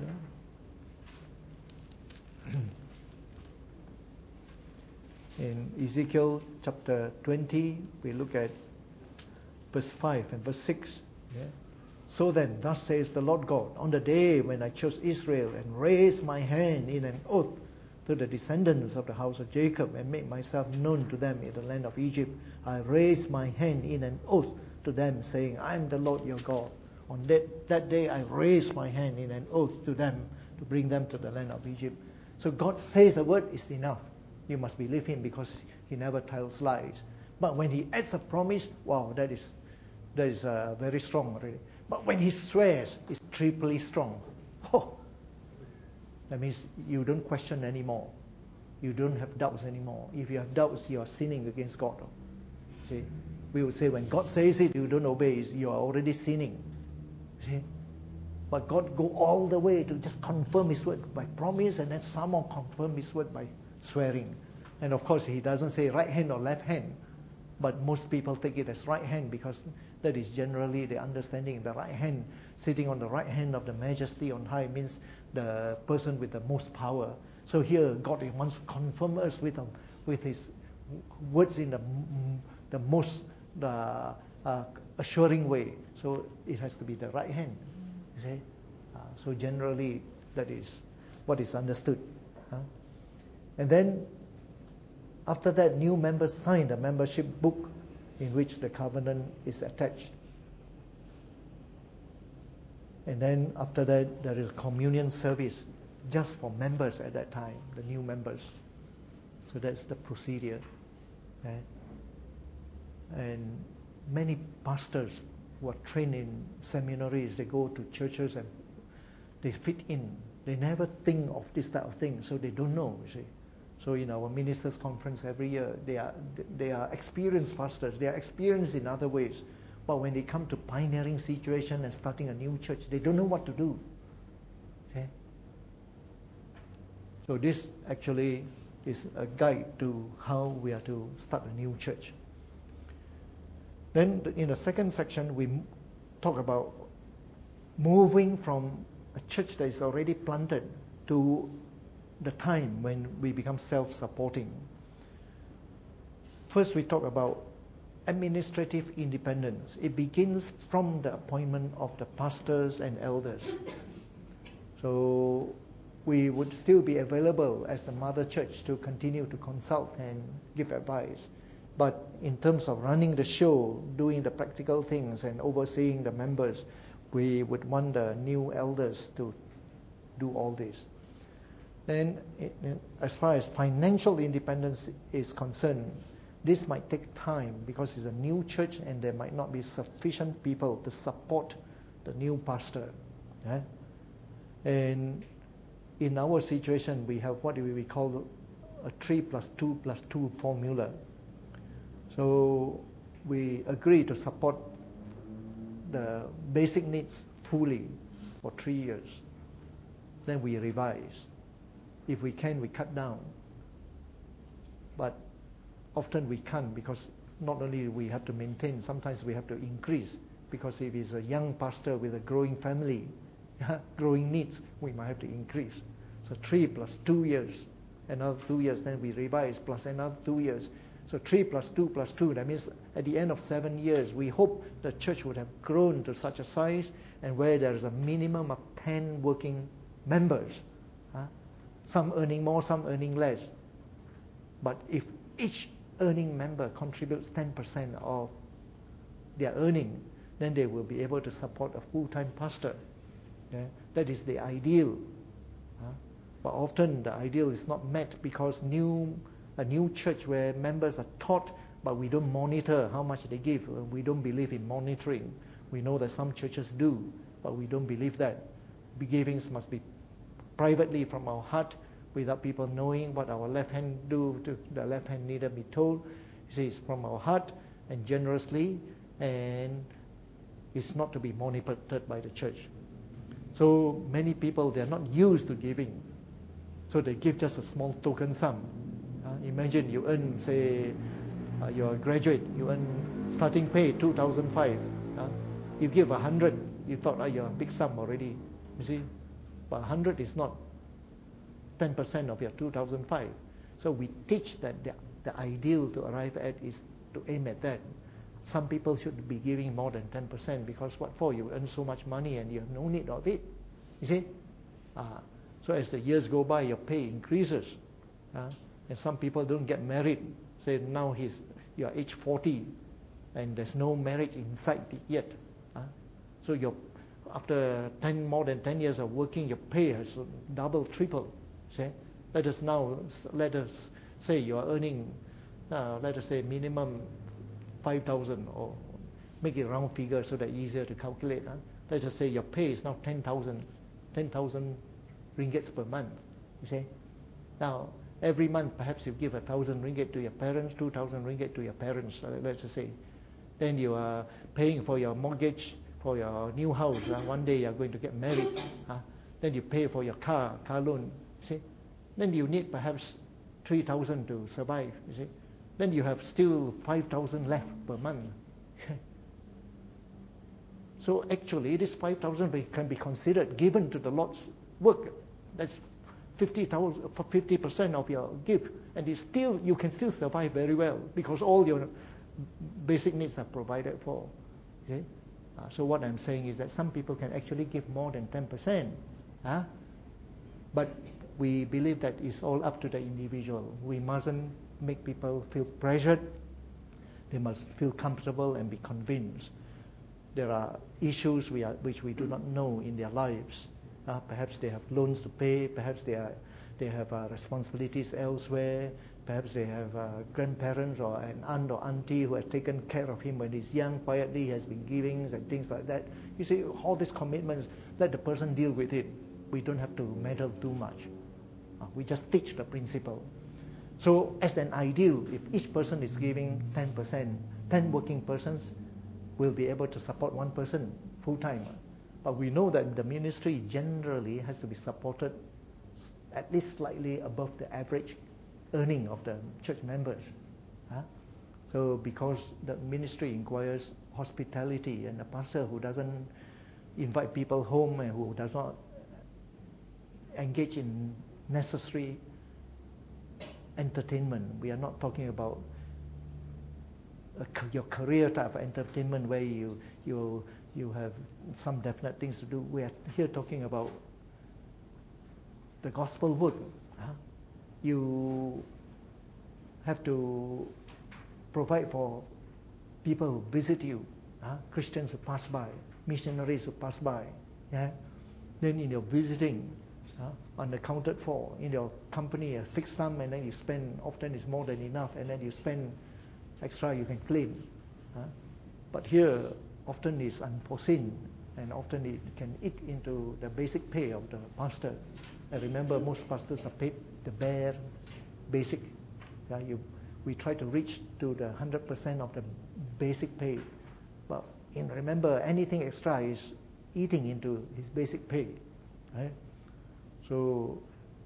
S1: In Ezekiel chapter twenty, we look at verse five and verse six. Yeah? So then, thus says the Lord God, on the day when I chose Israel and raised my hand in an oath to the descendants of the house of Jacob and made myself known to them in the land of Egypt, I raised my hand in an oath to them, saying, I am the Lord your God. On that, that day I raised my hand in an oath to them to bring them to the land of Egypt. So God says the word is enough. You must believe him because he never tells lies. But when he adds a promise, wow, that is that is uh, very strong already. But when he swears, it's triply strong. Oh, that means you don't question anymore. You don't have doubts anymore. If you have doubts, you are sinning against God. See, we would say when God says it, you don't obey, you are already sinning. See, but God go all the way to just confirm his word by promise, and then some more confirm his word by swearing. And of course, he doesn't say right hand or left hand, but most people take it as right hand because that is generally the understanding. The right hand, sitting on the right hand of the majesty on high, means the person with the most power. So here, God wants to confirm us with um, with his words in the the most the uh, assuring way. So it has to be the right hand. You see? Uh, so generally, that is what is understood. Huh? And then, after that, new members signed a membership book in which the covenant is attached. And then after that, there is communion service just for members at that time, the new members. So that's the procedure. Okay? And many pastors who are trained in seminaries, they go to churches and they fit in. They never think of this type of thing, so they don't know, you see. So in our ministers' conference every year, they are they are experienced pastors. They are experienced in other ways, but when they come to pioneering situation and starting a new church, they don't know what to do. Okay. So this actually is a guide to how we are to start a new church. Then in the second section, we talk about moving from a church that is already planted to the time when we become self-supporting. First, we talk about administrative independence. It begins from the appointment of the pastors and elders. So we would still be available as the mother church to continue to consult and give advice. But in terms of running the show, doing the practical things and overseeing the members, we would want the new elders to do all this. Then, as far as financial independence is concerned, this might take time because it's a new church and there might not be sufficient people to support the new pastor. Yeah? And in our situation, we have what we call a three plus two plus two formula. So we agree to support the basic needs fully for three years. Then we revise. If we can, we cut down. But often we can't because not only we have to maintain, sometimes we have to increase. Because if it's a young pastor with a growing family, growing needs, we might have to increase. So three plus two years, another two years, then we revise, plus another two years. So three plus two plus two, that means at the end of seven years, we hope the church would have grown to such a size and where there is a minimum of ten working members. Huh? Some earning more, some earning less. But if each earning member contributes ten percent of their earning, then they will be able to support a full-time pastor. Okay? That is the ideal. Huh? But often the ideal is not met because new a new church where members are taught, but we don't monitor how much they give. We don't believe in monitoring. We know that some churches do, but we don't believe that. Givings must be privately from our heart without people knowing what our left hand do to the left hand neither be told. You see, it's from our heart and generously, and it's not to be monitored by the church. So many people, they are not used to giving, so they give just a small token sum. Uh, imagine you earn, say, uh, you're a graduate, you earn starting pay two thousand five. Uh, you give a hundred, you thought, oh, you're a big sum already. You see, but a hundred is not ten percent of your two thousand five. So we teach that the the ideal to arrive at is to aim at that. Some people should be giving more than ten percent because what for? You earn so much money and you have no need of it. You see? Uh, so as the years go by, your pay increases. Uh, and some people don't get married. Say now he's, you're age forty and there's no marriage in sight yet. Uh, so your after ten, more than ten years of working, your pay has double, triple. See? Let us now, let us say you are earning, uh, let us say minimum five thousand, or make it round figure so that easier to calculate. Huh? Let us say your pay is now ten thousand, ten thousand ringgits per month. You see? Now, every month perhaps you give a thousand ringgit to your parents, two thousand ringgit to your parents, uh, let's just say. Then you are paying for your mortgage, for your new house. Uh, one day you are going to get married. Uh, then you pay for your car, car loan. See? Then you need perhaps three thousand to survive. You see? Then you have still five thousand left per month. So actually, this five thousand can be considered given to the Lord's work. That's fifty percent of your gift, and it's still, you can still survive very well because all your basic needs are provided for. Okay? Uh, so what I'm saying is that some people can actually give more than ten percent. Huh? But we believe that it's all up to the individual. We mustn't make people feel pressured. They must feel comfortable and be convinced. There are issues we are, which we do not know in their lives. Uh, perhaps they have loans to pay. Perhaps they are, they have uh, responsibilities elsewhere. Perhaps they have uh, grandparents or an aunt or auntie who has taken care of him when he's young, quietly has been giving and things like that. You see, all these commitments, let the person deal with it. We don't have to meddle too much. Uh, we just teach the principle. So as an ideal, if each person is giving ten percent, ten working persons will be able to support one person full-time. But we know that the ministry generally has to be supported at least slightly above the average earning of the church members. Huh? So because the ministry requires hospitality, and a pastor who doesn't invite people home and who does not engage in necessary entertainment. We are not talking about a, your career type of entertainment where you you you have some definite things to do. We are here talking about the gospel work. Huh? You have to provide for people who visit you, huh? Christians who pass by, missionaries who pass by. Yeah? Then in your visiting, uh, unaccounted for, in your company a fixed sum, and then you spend, often it's more than enough, and then you spend extra you can claim. Uh, but here often it's unforeseen, and often it can eat into the basic pay of the pastor. I remember most pastors are paid the bare basic. Uh, you, we try to reach to the one hundred percent of the basic pay, but in, remember anything extra is eating into his basic pay. Right? So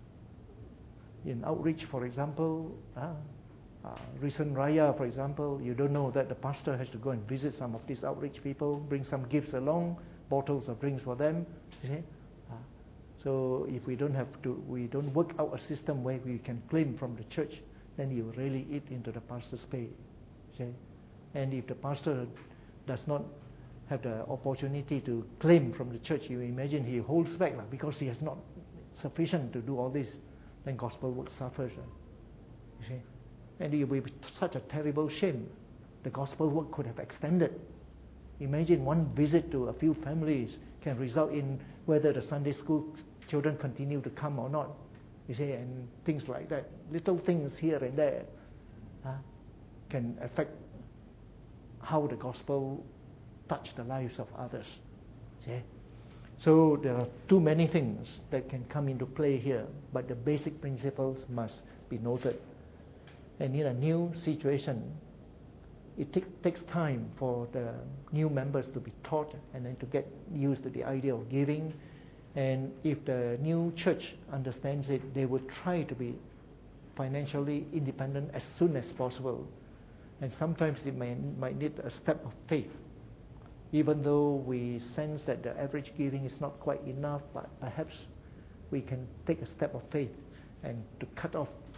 S1: in outreach, for example, uh, uh, recent Raya, for example, you don't know that the pastor has to go and visit some of these outreach people, bring some gifts along, bottles of drinks for them. You see? Uh, so if we don't have to, we don't work out a system where we can claim from the church, then you really eat into the pastor's pay. See? And if the pastor does not have the opportunity to claim from the church, you imagine he holds back like, because he has not sufficient to do all this, then gospel work suffers. Uh, you see? And it will be such a terrible shame. The gospel work could have extended. Imagine one visit to a few families can result in whether the Sunday school children continue to come or not. You see, and things like that. Little things here and there uh, can affect how the gospel touch the lives of others. See? So there are too many things that can come into play here, but the basic principles must be noted. And in a new situation, it t- takes time for the new members to be taught and then to get used to the idea of giving. And if the new church understands it, they would try to be financially independent as soon as possible. And sometimes it may, might need a step of faith. Even though we sense that the average giving is not quite enough, but perhaps we can take a step of faith and to cut off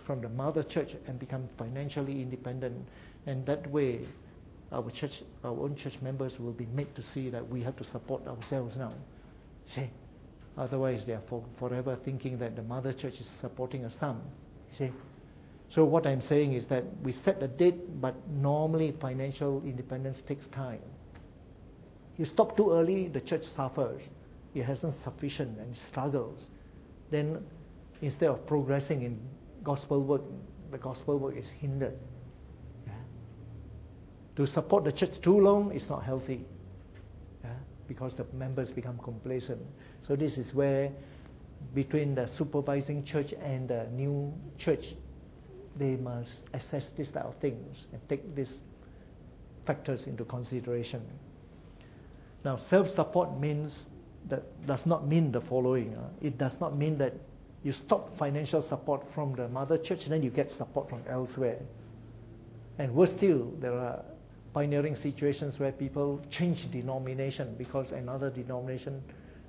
S1: from the mother church and become financially independent. And that way, our church, our own church members will be made to see that we have to support ourselves now. See? Otherwise, they are for, forever thinking that the mother church is supporting a son. See? So what I'm saying is that we set a date, but normally financial independence takes time. You stop too early, the church suffers. It hasn't sufficient and struggles. Then instead of progressing in gospel work, the gospel work is hindered. Yeah? To support the church too long is not healthy. Yeah? Because the members become complacent. So this is where between the supervising church and the new church, they must assess this type of things and take these factors into consideration. Now, self-support means that does not mean the following. Uh, it does not mean that you stop financial support from the mother church, then you get support from elsewhere. And worse still, there are pioneering situations where people change denomination because another denomination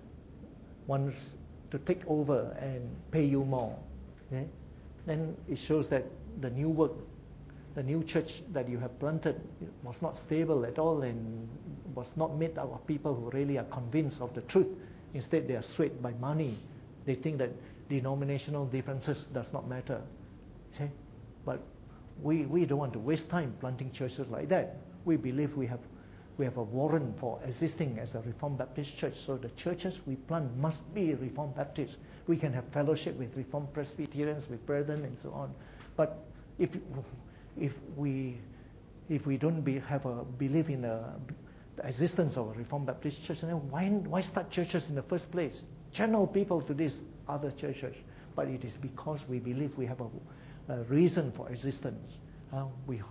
S1: wants to take over and pay you more. Okay? Then it shows that the new work, the new church that you have planted was not stable at all and was not made out of people who really are convinced of the truth. Instead, they are swayed by money. They think that denominational differences does not matter. Okay? But we, we don't want to waste time planting churches like that. We believe we have we have a warrant for existing as a Reformed Baptist church. So the churches we plant must be Reformed Baptist. We can have fellowship with Reformed Presbyterians, with brethren, and so on. But if if we if we don't be, have a belief in a, the existence of a Reformed Baptist church, then why why start churches in the first place? Channel people to these other churches. But it is because we believe we have a, a reason for existence. Uh, we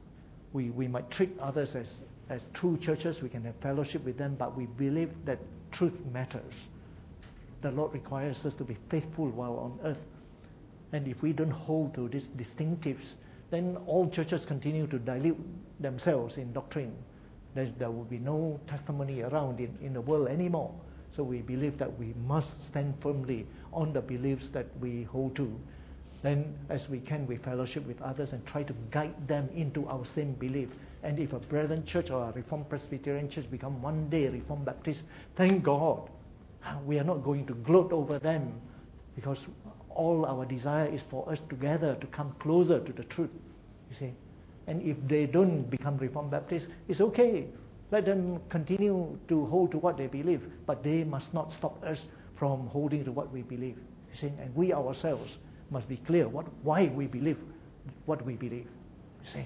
S1: we we might treat others as as true churches. We can have fellowship with them, but we believe that truth matters. The Lord requires us to be faithful while on earth. And if we don't hold to these distinctives, then all churches continue to dilute themselves in doctrine. There, there will be no testimony around in, in the world anymore. So we believe that we must stand firmly on the beliefs that we hold to. Then as we can, we fellowship with others and try to guide them into our same belief. And if a Brethren Church or a Reformed Presbyterian Church become one day Reformed Baptist, thank God. We are not going to gloat over them, because all our desire is for us together to come closer to the truth, you see. And if they don't become Reformed Baptists, it's okay. Let them continue to hold to what they believe, but they must not stop us from holding to what we believe, you see. And we ourselves must be clear what why we believe what we believe, you see.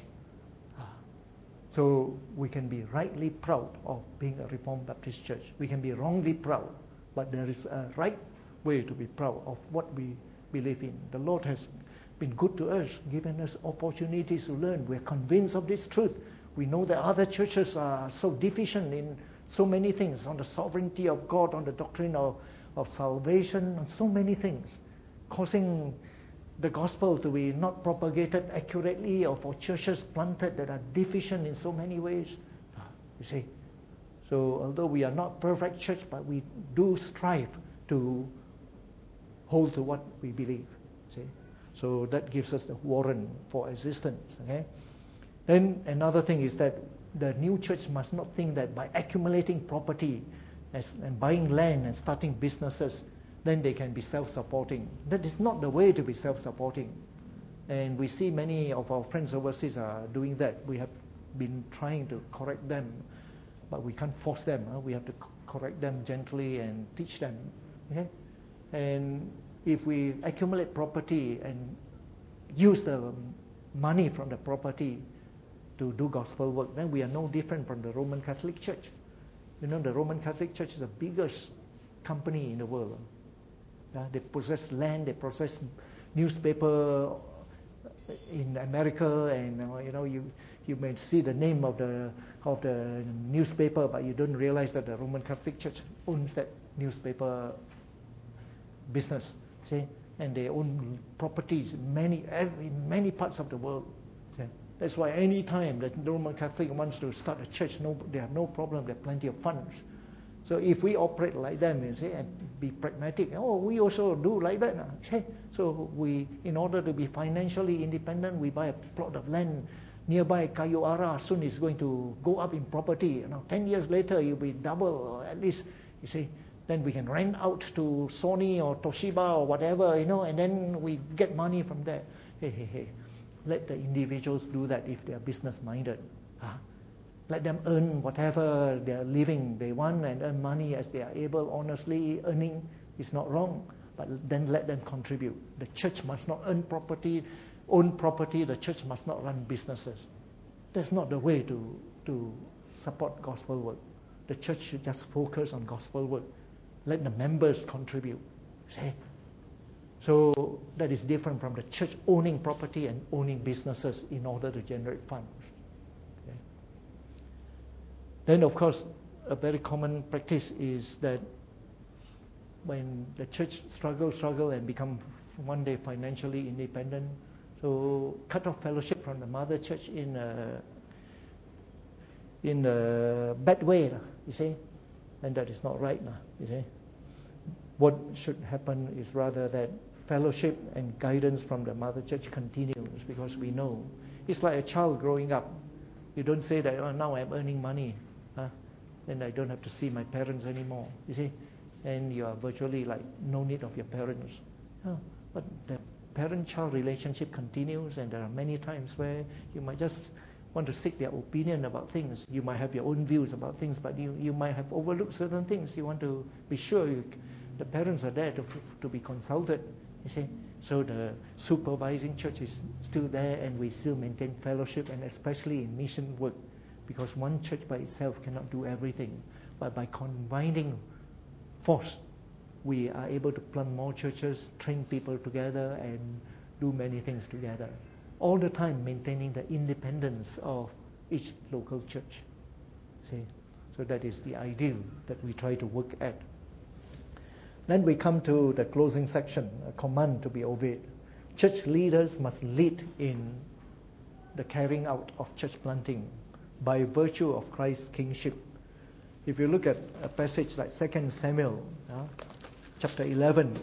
S1: So we can be rightly proud of being a Reformed Baptist church. We can be wrongly proud, but there is a right way to be proud of what we believe in. The Lord has been good to us, given us opportunities to learn. We're convinced of this truth. We know that other churches are so deficient in so many things, on the sovereignty of God, on the doctrine of, of salvation, on so many things, causing the gospel to be not propagated accurately, or for churches planted that are deficient in so many ways. You see, so although we are not perfect church, but we do strive to hold to what we believe. See, so that gives us the warrant for existence. Okay. Then another thing is that the new church must not think that by accumulating property as, and buying land and starting businesses, then they can be self-supporting. That is not the way to be self-supporting. And we see many of our friends overseas are doing that. We have been trying to correct them, but we can't force them. Huh? We have to correct them gently and teach them. Okay? And if we accumulate property and use the money from the property to do gospel work, then we are no different from the Roman Catholic Church. You know, the Roman Catholic Church is the biggest company in the world. Uh, they possess land, they possess newspaper in America, and uh, you know you you may see the name of the of the newspaper, but you don't realize that the Roman Catholic Church owns that newspaper business. See, and they own properties in many every, in many parts of the world. See? That's why any time that the Roman Catholic wants to start a church, no, they have no problem. They have plenty of funds So if we operate like them, you see, and be pragmatic, oh, we also do like that. Okay? So we, in order to be financially independent, we buy a plot of land nearby Kayu Ara. Soon it's going to go up in property. You know, ten years later, you'll be double, or at least, you see. Then we can rent out to Sony or Toshiba or whatever, you know, and then we get money from there. Hey, hey, hey. Let the individuals do that if they are business-minded. Huh? Let them earn whatever they are living they want and earn money as they are able. Honestly, earning is not wrong, but then let them contribute. The church must not earn property, own property. The church must not run businesses. That's not the way to, to support gospel work. The church should just focus on gospel work. Let the members contribute. See? So that is different from the church owning property and owning businesses in order to generate funds. Okay. Then, of course, a very common practice is that when the church struggle, struggle and become one day financially independent, so cut off fellowship from the mother church in a, in a bad way, you see. And that is not right, you see. What should happen is rather that fellowship and guidance from the mother church continues, because we know it's like a child growing up. You don't say that, oh, now I'm earning money, huh? Then I don't have to see my parents anymore, you see. And you are virtually like no need of your parents. Oh, but the parent-child relationship continues, and there are many times where you might just want to seek their opinion about things. You might have your own views about things, but you, you might have overlooked certain things. You want to be sure you, the parents are there to, to be consulted, you see. So the supervising church is still there, and we still maintain fellowship, and especially in mission work, because one church by itself cannot do everything. But by combining force, we are able to plant more churches, train people together, and do many things together. All the time maintaining the independence of each local church. See, so that is the ideal that we try to work at. Then we come to the closing section, a command to be obeyed. Church leaders must lead in the carrying out of church planting by virtue of Christ's kingship. If you look at a passage like Second Samuel, uh, chapter eleven,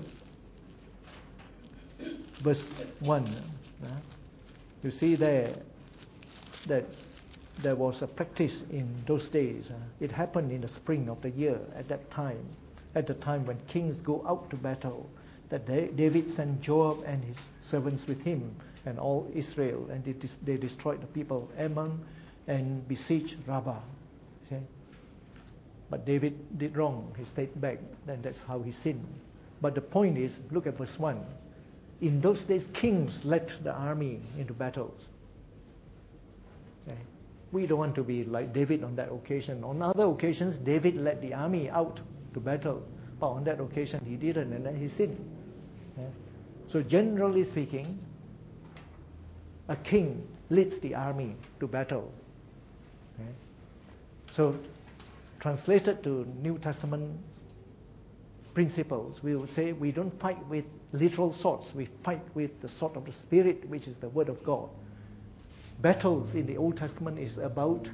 S1: verse one, uh, you see there that there was a practice in those days. Uh, it happened in the spring of the year at that time, at the time when kings go out to battle, that they, David sent Joab and his servants with him and all Israel, and they, dis- they destroyed the people of Ammon and besieged Rabbah. See? But David did wrong. He stayed back, and that's how he sinned. But the point is, look at verse one. In those days, kings led the army into battles. Okay. We don't want to be like David on that occasion. On other occasions, David led the army out to battle. But on that occasion, he didn't, and then he sinned. Okay. So generally speaking, a king leads the army to battle. Okay. So translated to New Testament principles, we will say we don't fight with literal swords, we fight with the sword of the Spirit, which is the Word of God. Battles in the Old Testament is about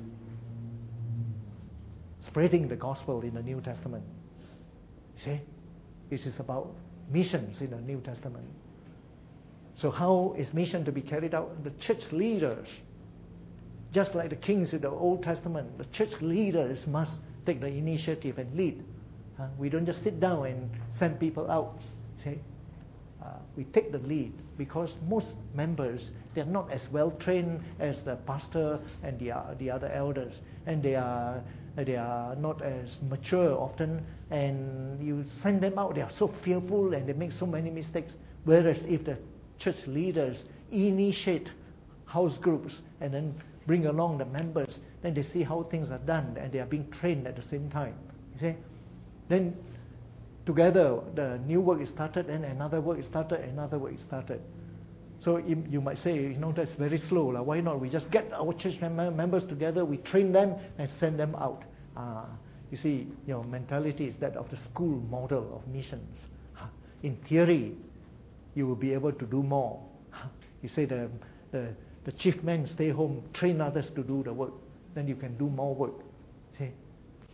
S1: spreading the gospel in the New Testament. You see? It is about missions in the New Testament. So how is mission to be carried out? The church leaders, just like the kings in the Old Testament, the church leaders must take the initiative and lead. Uh, we don't just sit down and send people out. See? Uh, we take the lead, because most members, they're not as well trained as the pastor and the, uh, the other elders, and they are they are not as mature often, and you send them out, they are so fearful and they make so many mistakes. Whereas if the church leaders initiate house groups and then bring along the members, then they see how things are done and they are being trained at the same time. You see? Then together the new work is started, and another work is started, another work is started. So you might say, you know, that's very slow. Like, why not we just get our church members together, we train them and send them out. Uh, you see, your mentality is that of the school model of missions. In theory, you will be able to do more. You say the, the, the chief men stay home, train others to do the work. Then you can do more work. See?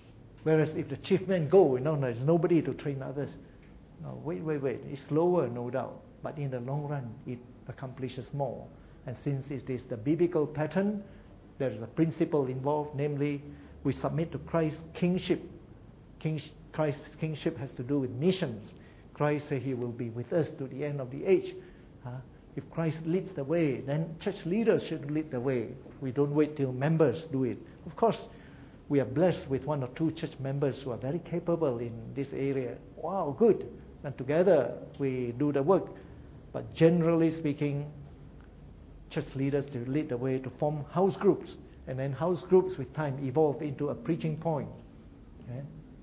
S1: Whereas if the chief men go, you know, there's nobody to train others. No, wait, wait, wait. It's slower, no doubt, but in the long run, it accomplishes more. And since it is the biblical pattern, there is a principle involved, namely, we submit to Christ's kingship. King, Christ's kingship has to do with missions. Christ said he will be with us to the end of the age. Uh, if Christ leads the way, then church leaders should lead the way. We don't wait till members do it. Of course, we are blessed with one or two church members who are very capable in this area. Wow, good. And together we do the work. But generally speaking, church leaders to lead the way to form house groups. And then house groups with time evolve into a preaching point. Okay?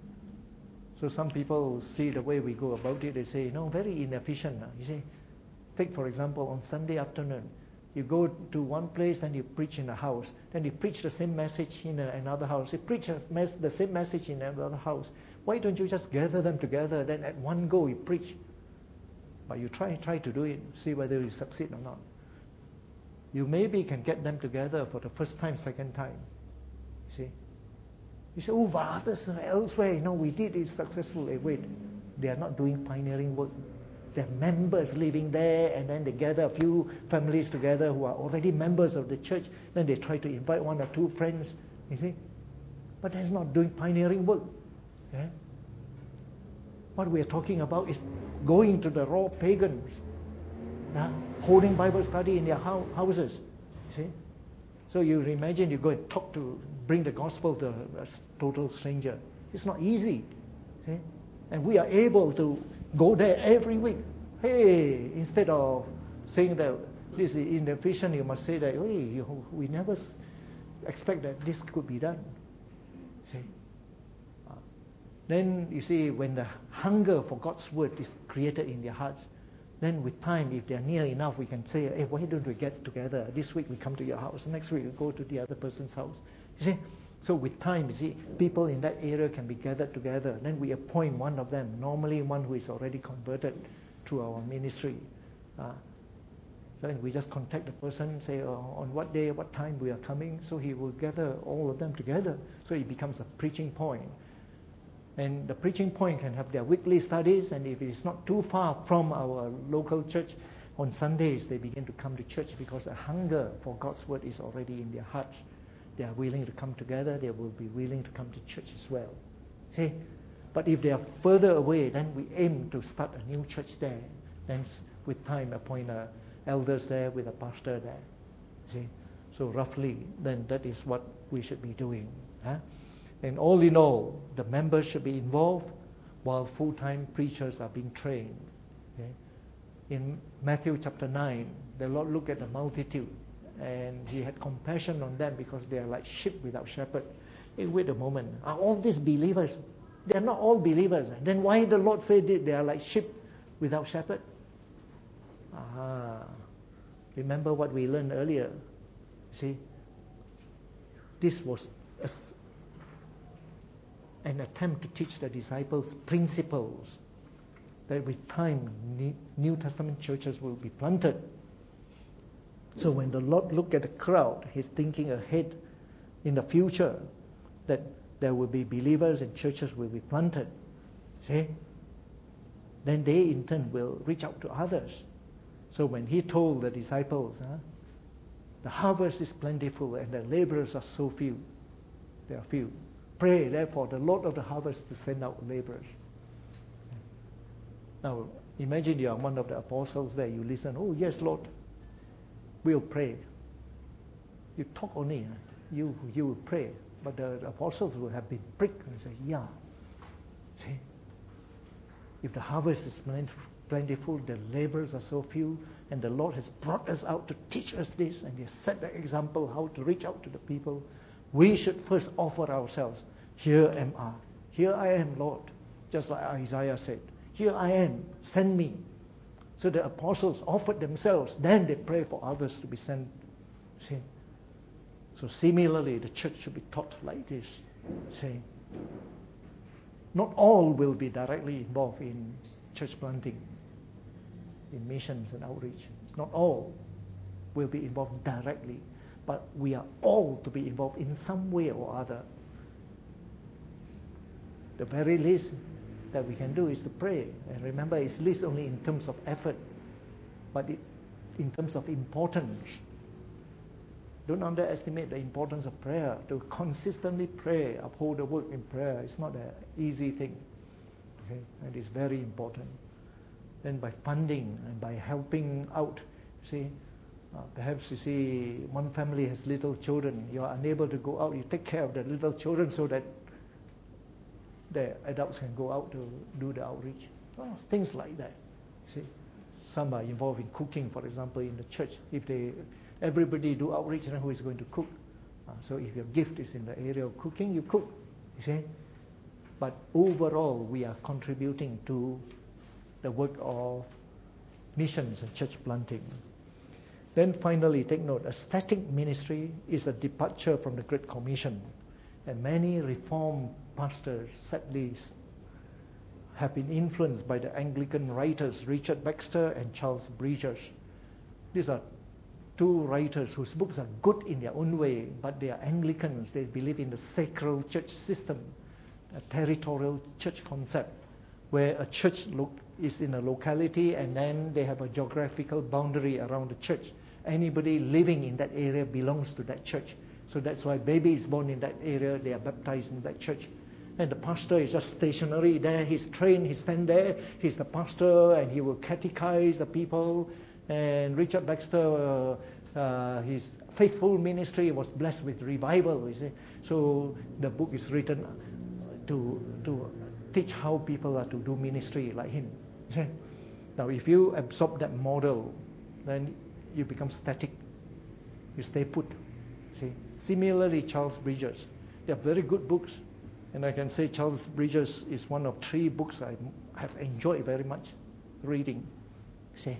S1: So some people see the way we go about it, they say, no, very inefficient. You see, take for example, on Sunday afternoon, you go to one place, then you preach in a house. Then you preach the same message in a, another house. You preach a mes- the same message in another house. Why don't you just gather them together, then at one go you preach? But you try try to do it, see whether you succeed or not. You maybe can get them together for the first time, second time. You see? You say, oh, but others elsewhere, you know, we did it successfully. Wait, they are not doing pioneering work. They have members living there, and then they gather a few families together who are already members of the church. Then they try to invite one or two friends, you see. But that's not doing pioneering work. Yeah? What we are talking about is going to the raw pagans, uh, holding Bible study in their ho- houses, you see. So you imagine you go and talk to, bring the gospel to a total stranger. It's not easy. See? And we are able to go there every week. Hey, instead of saying that this is inefficient, you must say that, hey, you, we never expect that this could be done. See? Uh, then you see, when the hunger for God's word is created in their hearts, then with time, if they're near enough, we can say, hey, why don't we get together? This week we come to your house. Next week we go to the other person's house. You see? So with time, you see, people in that area can be gathered together. Then we appoint one of them, normally one who is already converted through our ministry. Uh, so we just contact the person, say oh, on what day, what time we are coming. So he will gather all of them together. So it becomes a preaching point. And the preaching point can have their weekly studies, and if it is not too far from our local church, on Sundays they begin to come to church because the hunger for God's word is already in their hearts. They are willing to come together, they will be willing to come to church as well. See? But if they are further away, then we aim to start a new church there. Then with time appoint uh, elders there with a pastor there. See? So roughly, then that is what we should be doing. Huh? And all in all, the members should be involved while full-time preachers are being trained. Okay? In Matthew chapter nine, the Lord looked at the multitude and he had compassion on them because they are like sheep without shepherd. Hey, wait a moment, are all these believers? They are not all believers. Then why the Lord said they are like sheep without shepherd? Ah, remember what we learned earlier. See, this was a an attempt to teach the disciples principles that with time New Testament churches will be planted. So when the Lord looked at the crowd, he's thinking ahead in the future that there will be believers and churches will be planted. See? Then they in turn will reach out to others. So when he told the disciples, huh, the harvest is plentiful and the laborers are so few, there are few. Pray, therefore, the Lord of the harvest to send out laborers. Now, imagine you are one of the apostles there. You listen, oh, yes, Lord, we'll pray. You talk only, you you will pray. But the, the apostles will have been pricked and say, yeah. See, if the harvest is plentiful, the laborers are so few, and the Lord has brought us out to teach us this, and He has set the example how to reach out to the people, we should first offer ourselves. Here am I. Here I am, Lord. Just like Isaiah said. Here I am. Send me. So the apostles offered themselves. Then they pray for others to be sent. See? So similarly, the church should be taught like this. See? Not all will be directly involved in church planting, in missions and outreach. Not all will be involved directly. But we are all to be involved in some way or other. The very least that we can do is to pray. And remember, it's least only in terms of effort, but it, in terms of importance. Don't underestimate the importance of prayer. To consistently pray, uphold the work in prayer, it's not an easy thing. Okay? And it's very important. Then by funding and by helping out, see, uh, perhaps you see one family has little children, you are unable to go out, you take care of the little children so that the adults can go out to do the outreach. Well, things like that. See, some are involved in cooking, for example, in the church. If they everybody do outreach, then who is going to cook? Uh, so if your gift is in the area of cooking, you cook. You see, but overall, we are contributing to the work of missions and church planting. Then finally, take note: a static ministry is a departure from the Great Commission, and many Reformed pastors, sadly, have been influenced by the Anglican writers Richard Baxter and Charles Bridges. These are two writers whose books are good in their own way, but they are Anglicans. They believe in the sacral church system, a territorial church concept, where a church lo- is in a locality and then they have a geographical boundary around the church. Anybody living in that area belongs to that church. So that's why baby is born in that area, they are baptized in that church. And the pastor is just stationary there. He's trained, he stands there. He's the pastor and he will catechize the people. And Richard Baxter, uh, uh, his faithful ministry was blessed with revival, you see. So the book is written to to teach how people are to do ministry like him. You see? Now, if you absorb that model, then you become static. You stay put. See. Similarly, Charles Bridges. They are very good books. And I can say Charles Bridges is one of three books I have enjoyed very much reading. See.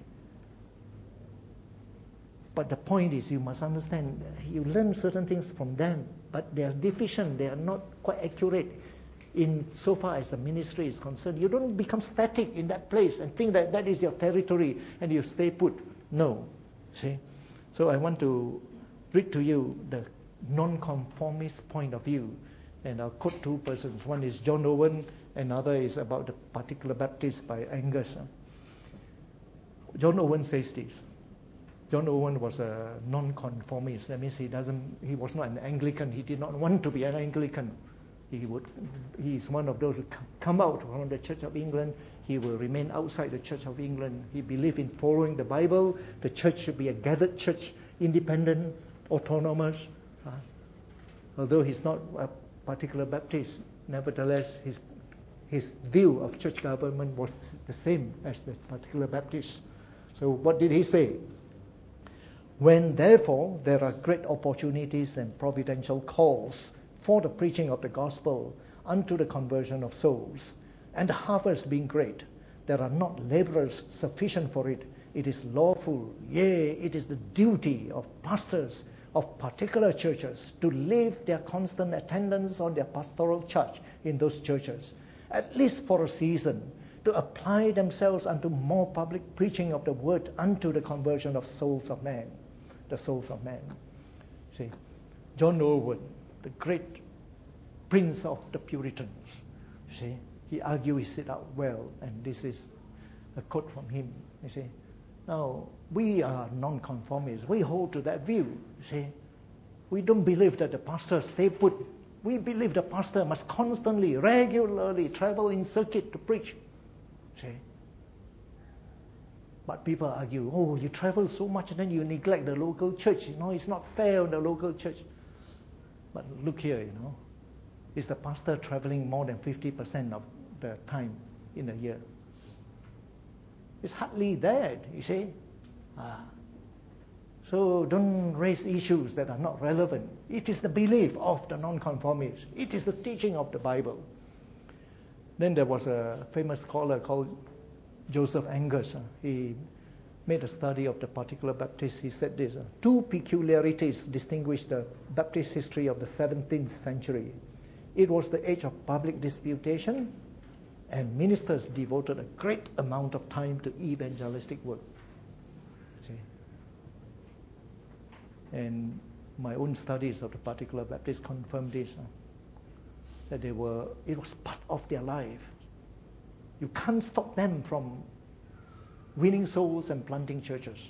S1: But the point is, you must understand, you learn certain things from them, but they are deficient, they are not quite accurate in so far as the ministry is concerned. You don't become static in that place and think that that is your territory and you stay put. No. See? So I want to read to you the non-conformist point of view. And I'll quote two persons. One is John Owen, another is about the Particular Baptist by Angus. John Owen says this. John Owen was a non-conformist. That means he doesn't. He was not an Anglican. He did not want to be an Anglican. He would. He is one of those who come out from the Church of England. He will remain outside the Church of England. He believed in following the Bible. The church should be a gathered church, independent, autonomous. Uh, although he's not a Particular Baptist, nevertheless, his his view of church government was the same as the Particular Baptist. So what did he say? When therefore there are great opportunities and providential calls for the preaching of the gospel unto the conversion of souls, and the harvest being great, there are not laborers sufficient for it. It is lawful, yea, it is the duty of pastors of particular churches to leave their constant attendance on their pastoral charge in those churches, at least for a season, to apply themselves unto more public preaching of the word unto the conversion of souls of men. The souls of men. See, John Owen, the great prince of the Puritans, see, he argues it out well, and this is a quote from him. You see, now we are non-conformists. We hold to that view. You see, we don't believe that the pastor stay put. We believe the pastor must constantly, regularly travel in circuit to preach. See. But people argue, oh, you travel so much and then you neglect the local church. You know, it's not fair on the local church. But look here, you know, is the pastor traveling more than fifty percent of the time in a year? It's hardly that, you see. Ah. So don't raise issues that are not relevant. It is the belief of the non-conformists. It is the teaching of the Bible. Then there was a famous scholar called Joseph Angus. He made a study of the Particular Baptists. He said this: two peculiarities distinguish the Baptist history of the seventeenth century. It was the age of public disputation, and ministers devoted a great amount of time to evangelistic work. See? And my own studies of the Particular Baptists confirm this. that they were, it was part of their life. You can't stop them from winning souls and planting churches.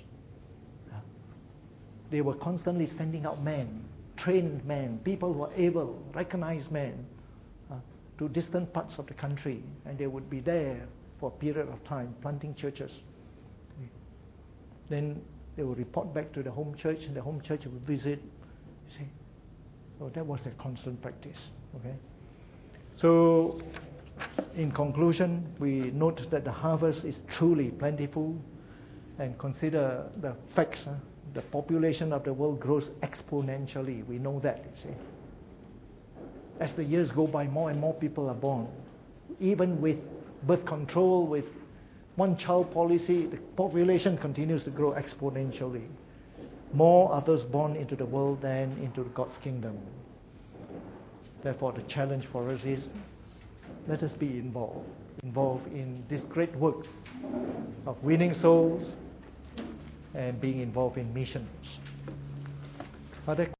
S1: They were constantly sending out men, trained men, people who are able, recognized men, uh, to distant parts of the country, and they would be there for a period of time, planting churches. Okay. Then they would report back to the home church, and the home church would visit. You see, so that was a constant practice. Okay. So, in conclusion, we note that the harvest is truly plentiful, and consider the facts. Huh? The population of the world grows exponentially. We know that, you see. As the years go by, more and more people are born. Even with birth control, with one-child policy, the population continues to grow exponentially. More are those born into the world than into God's kingdom. Therefore, the challenge for us is, let us be involved, involved in this great work of winning souls and being involved in missions. Father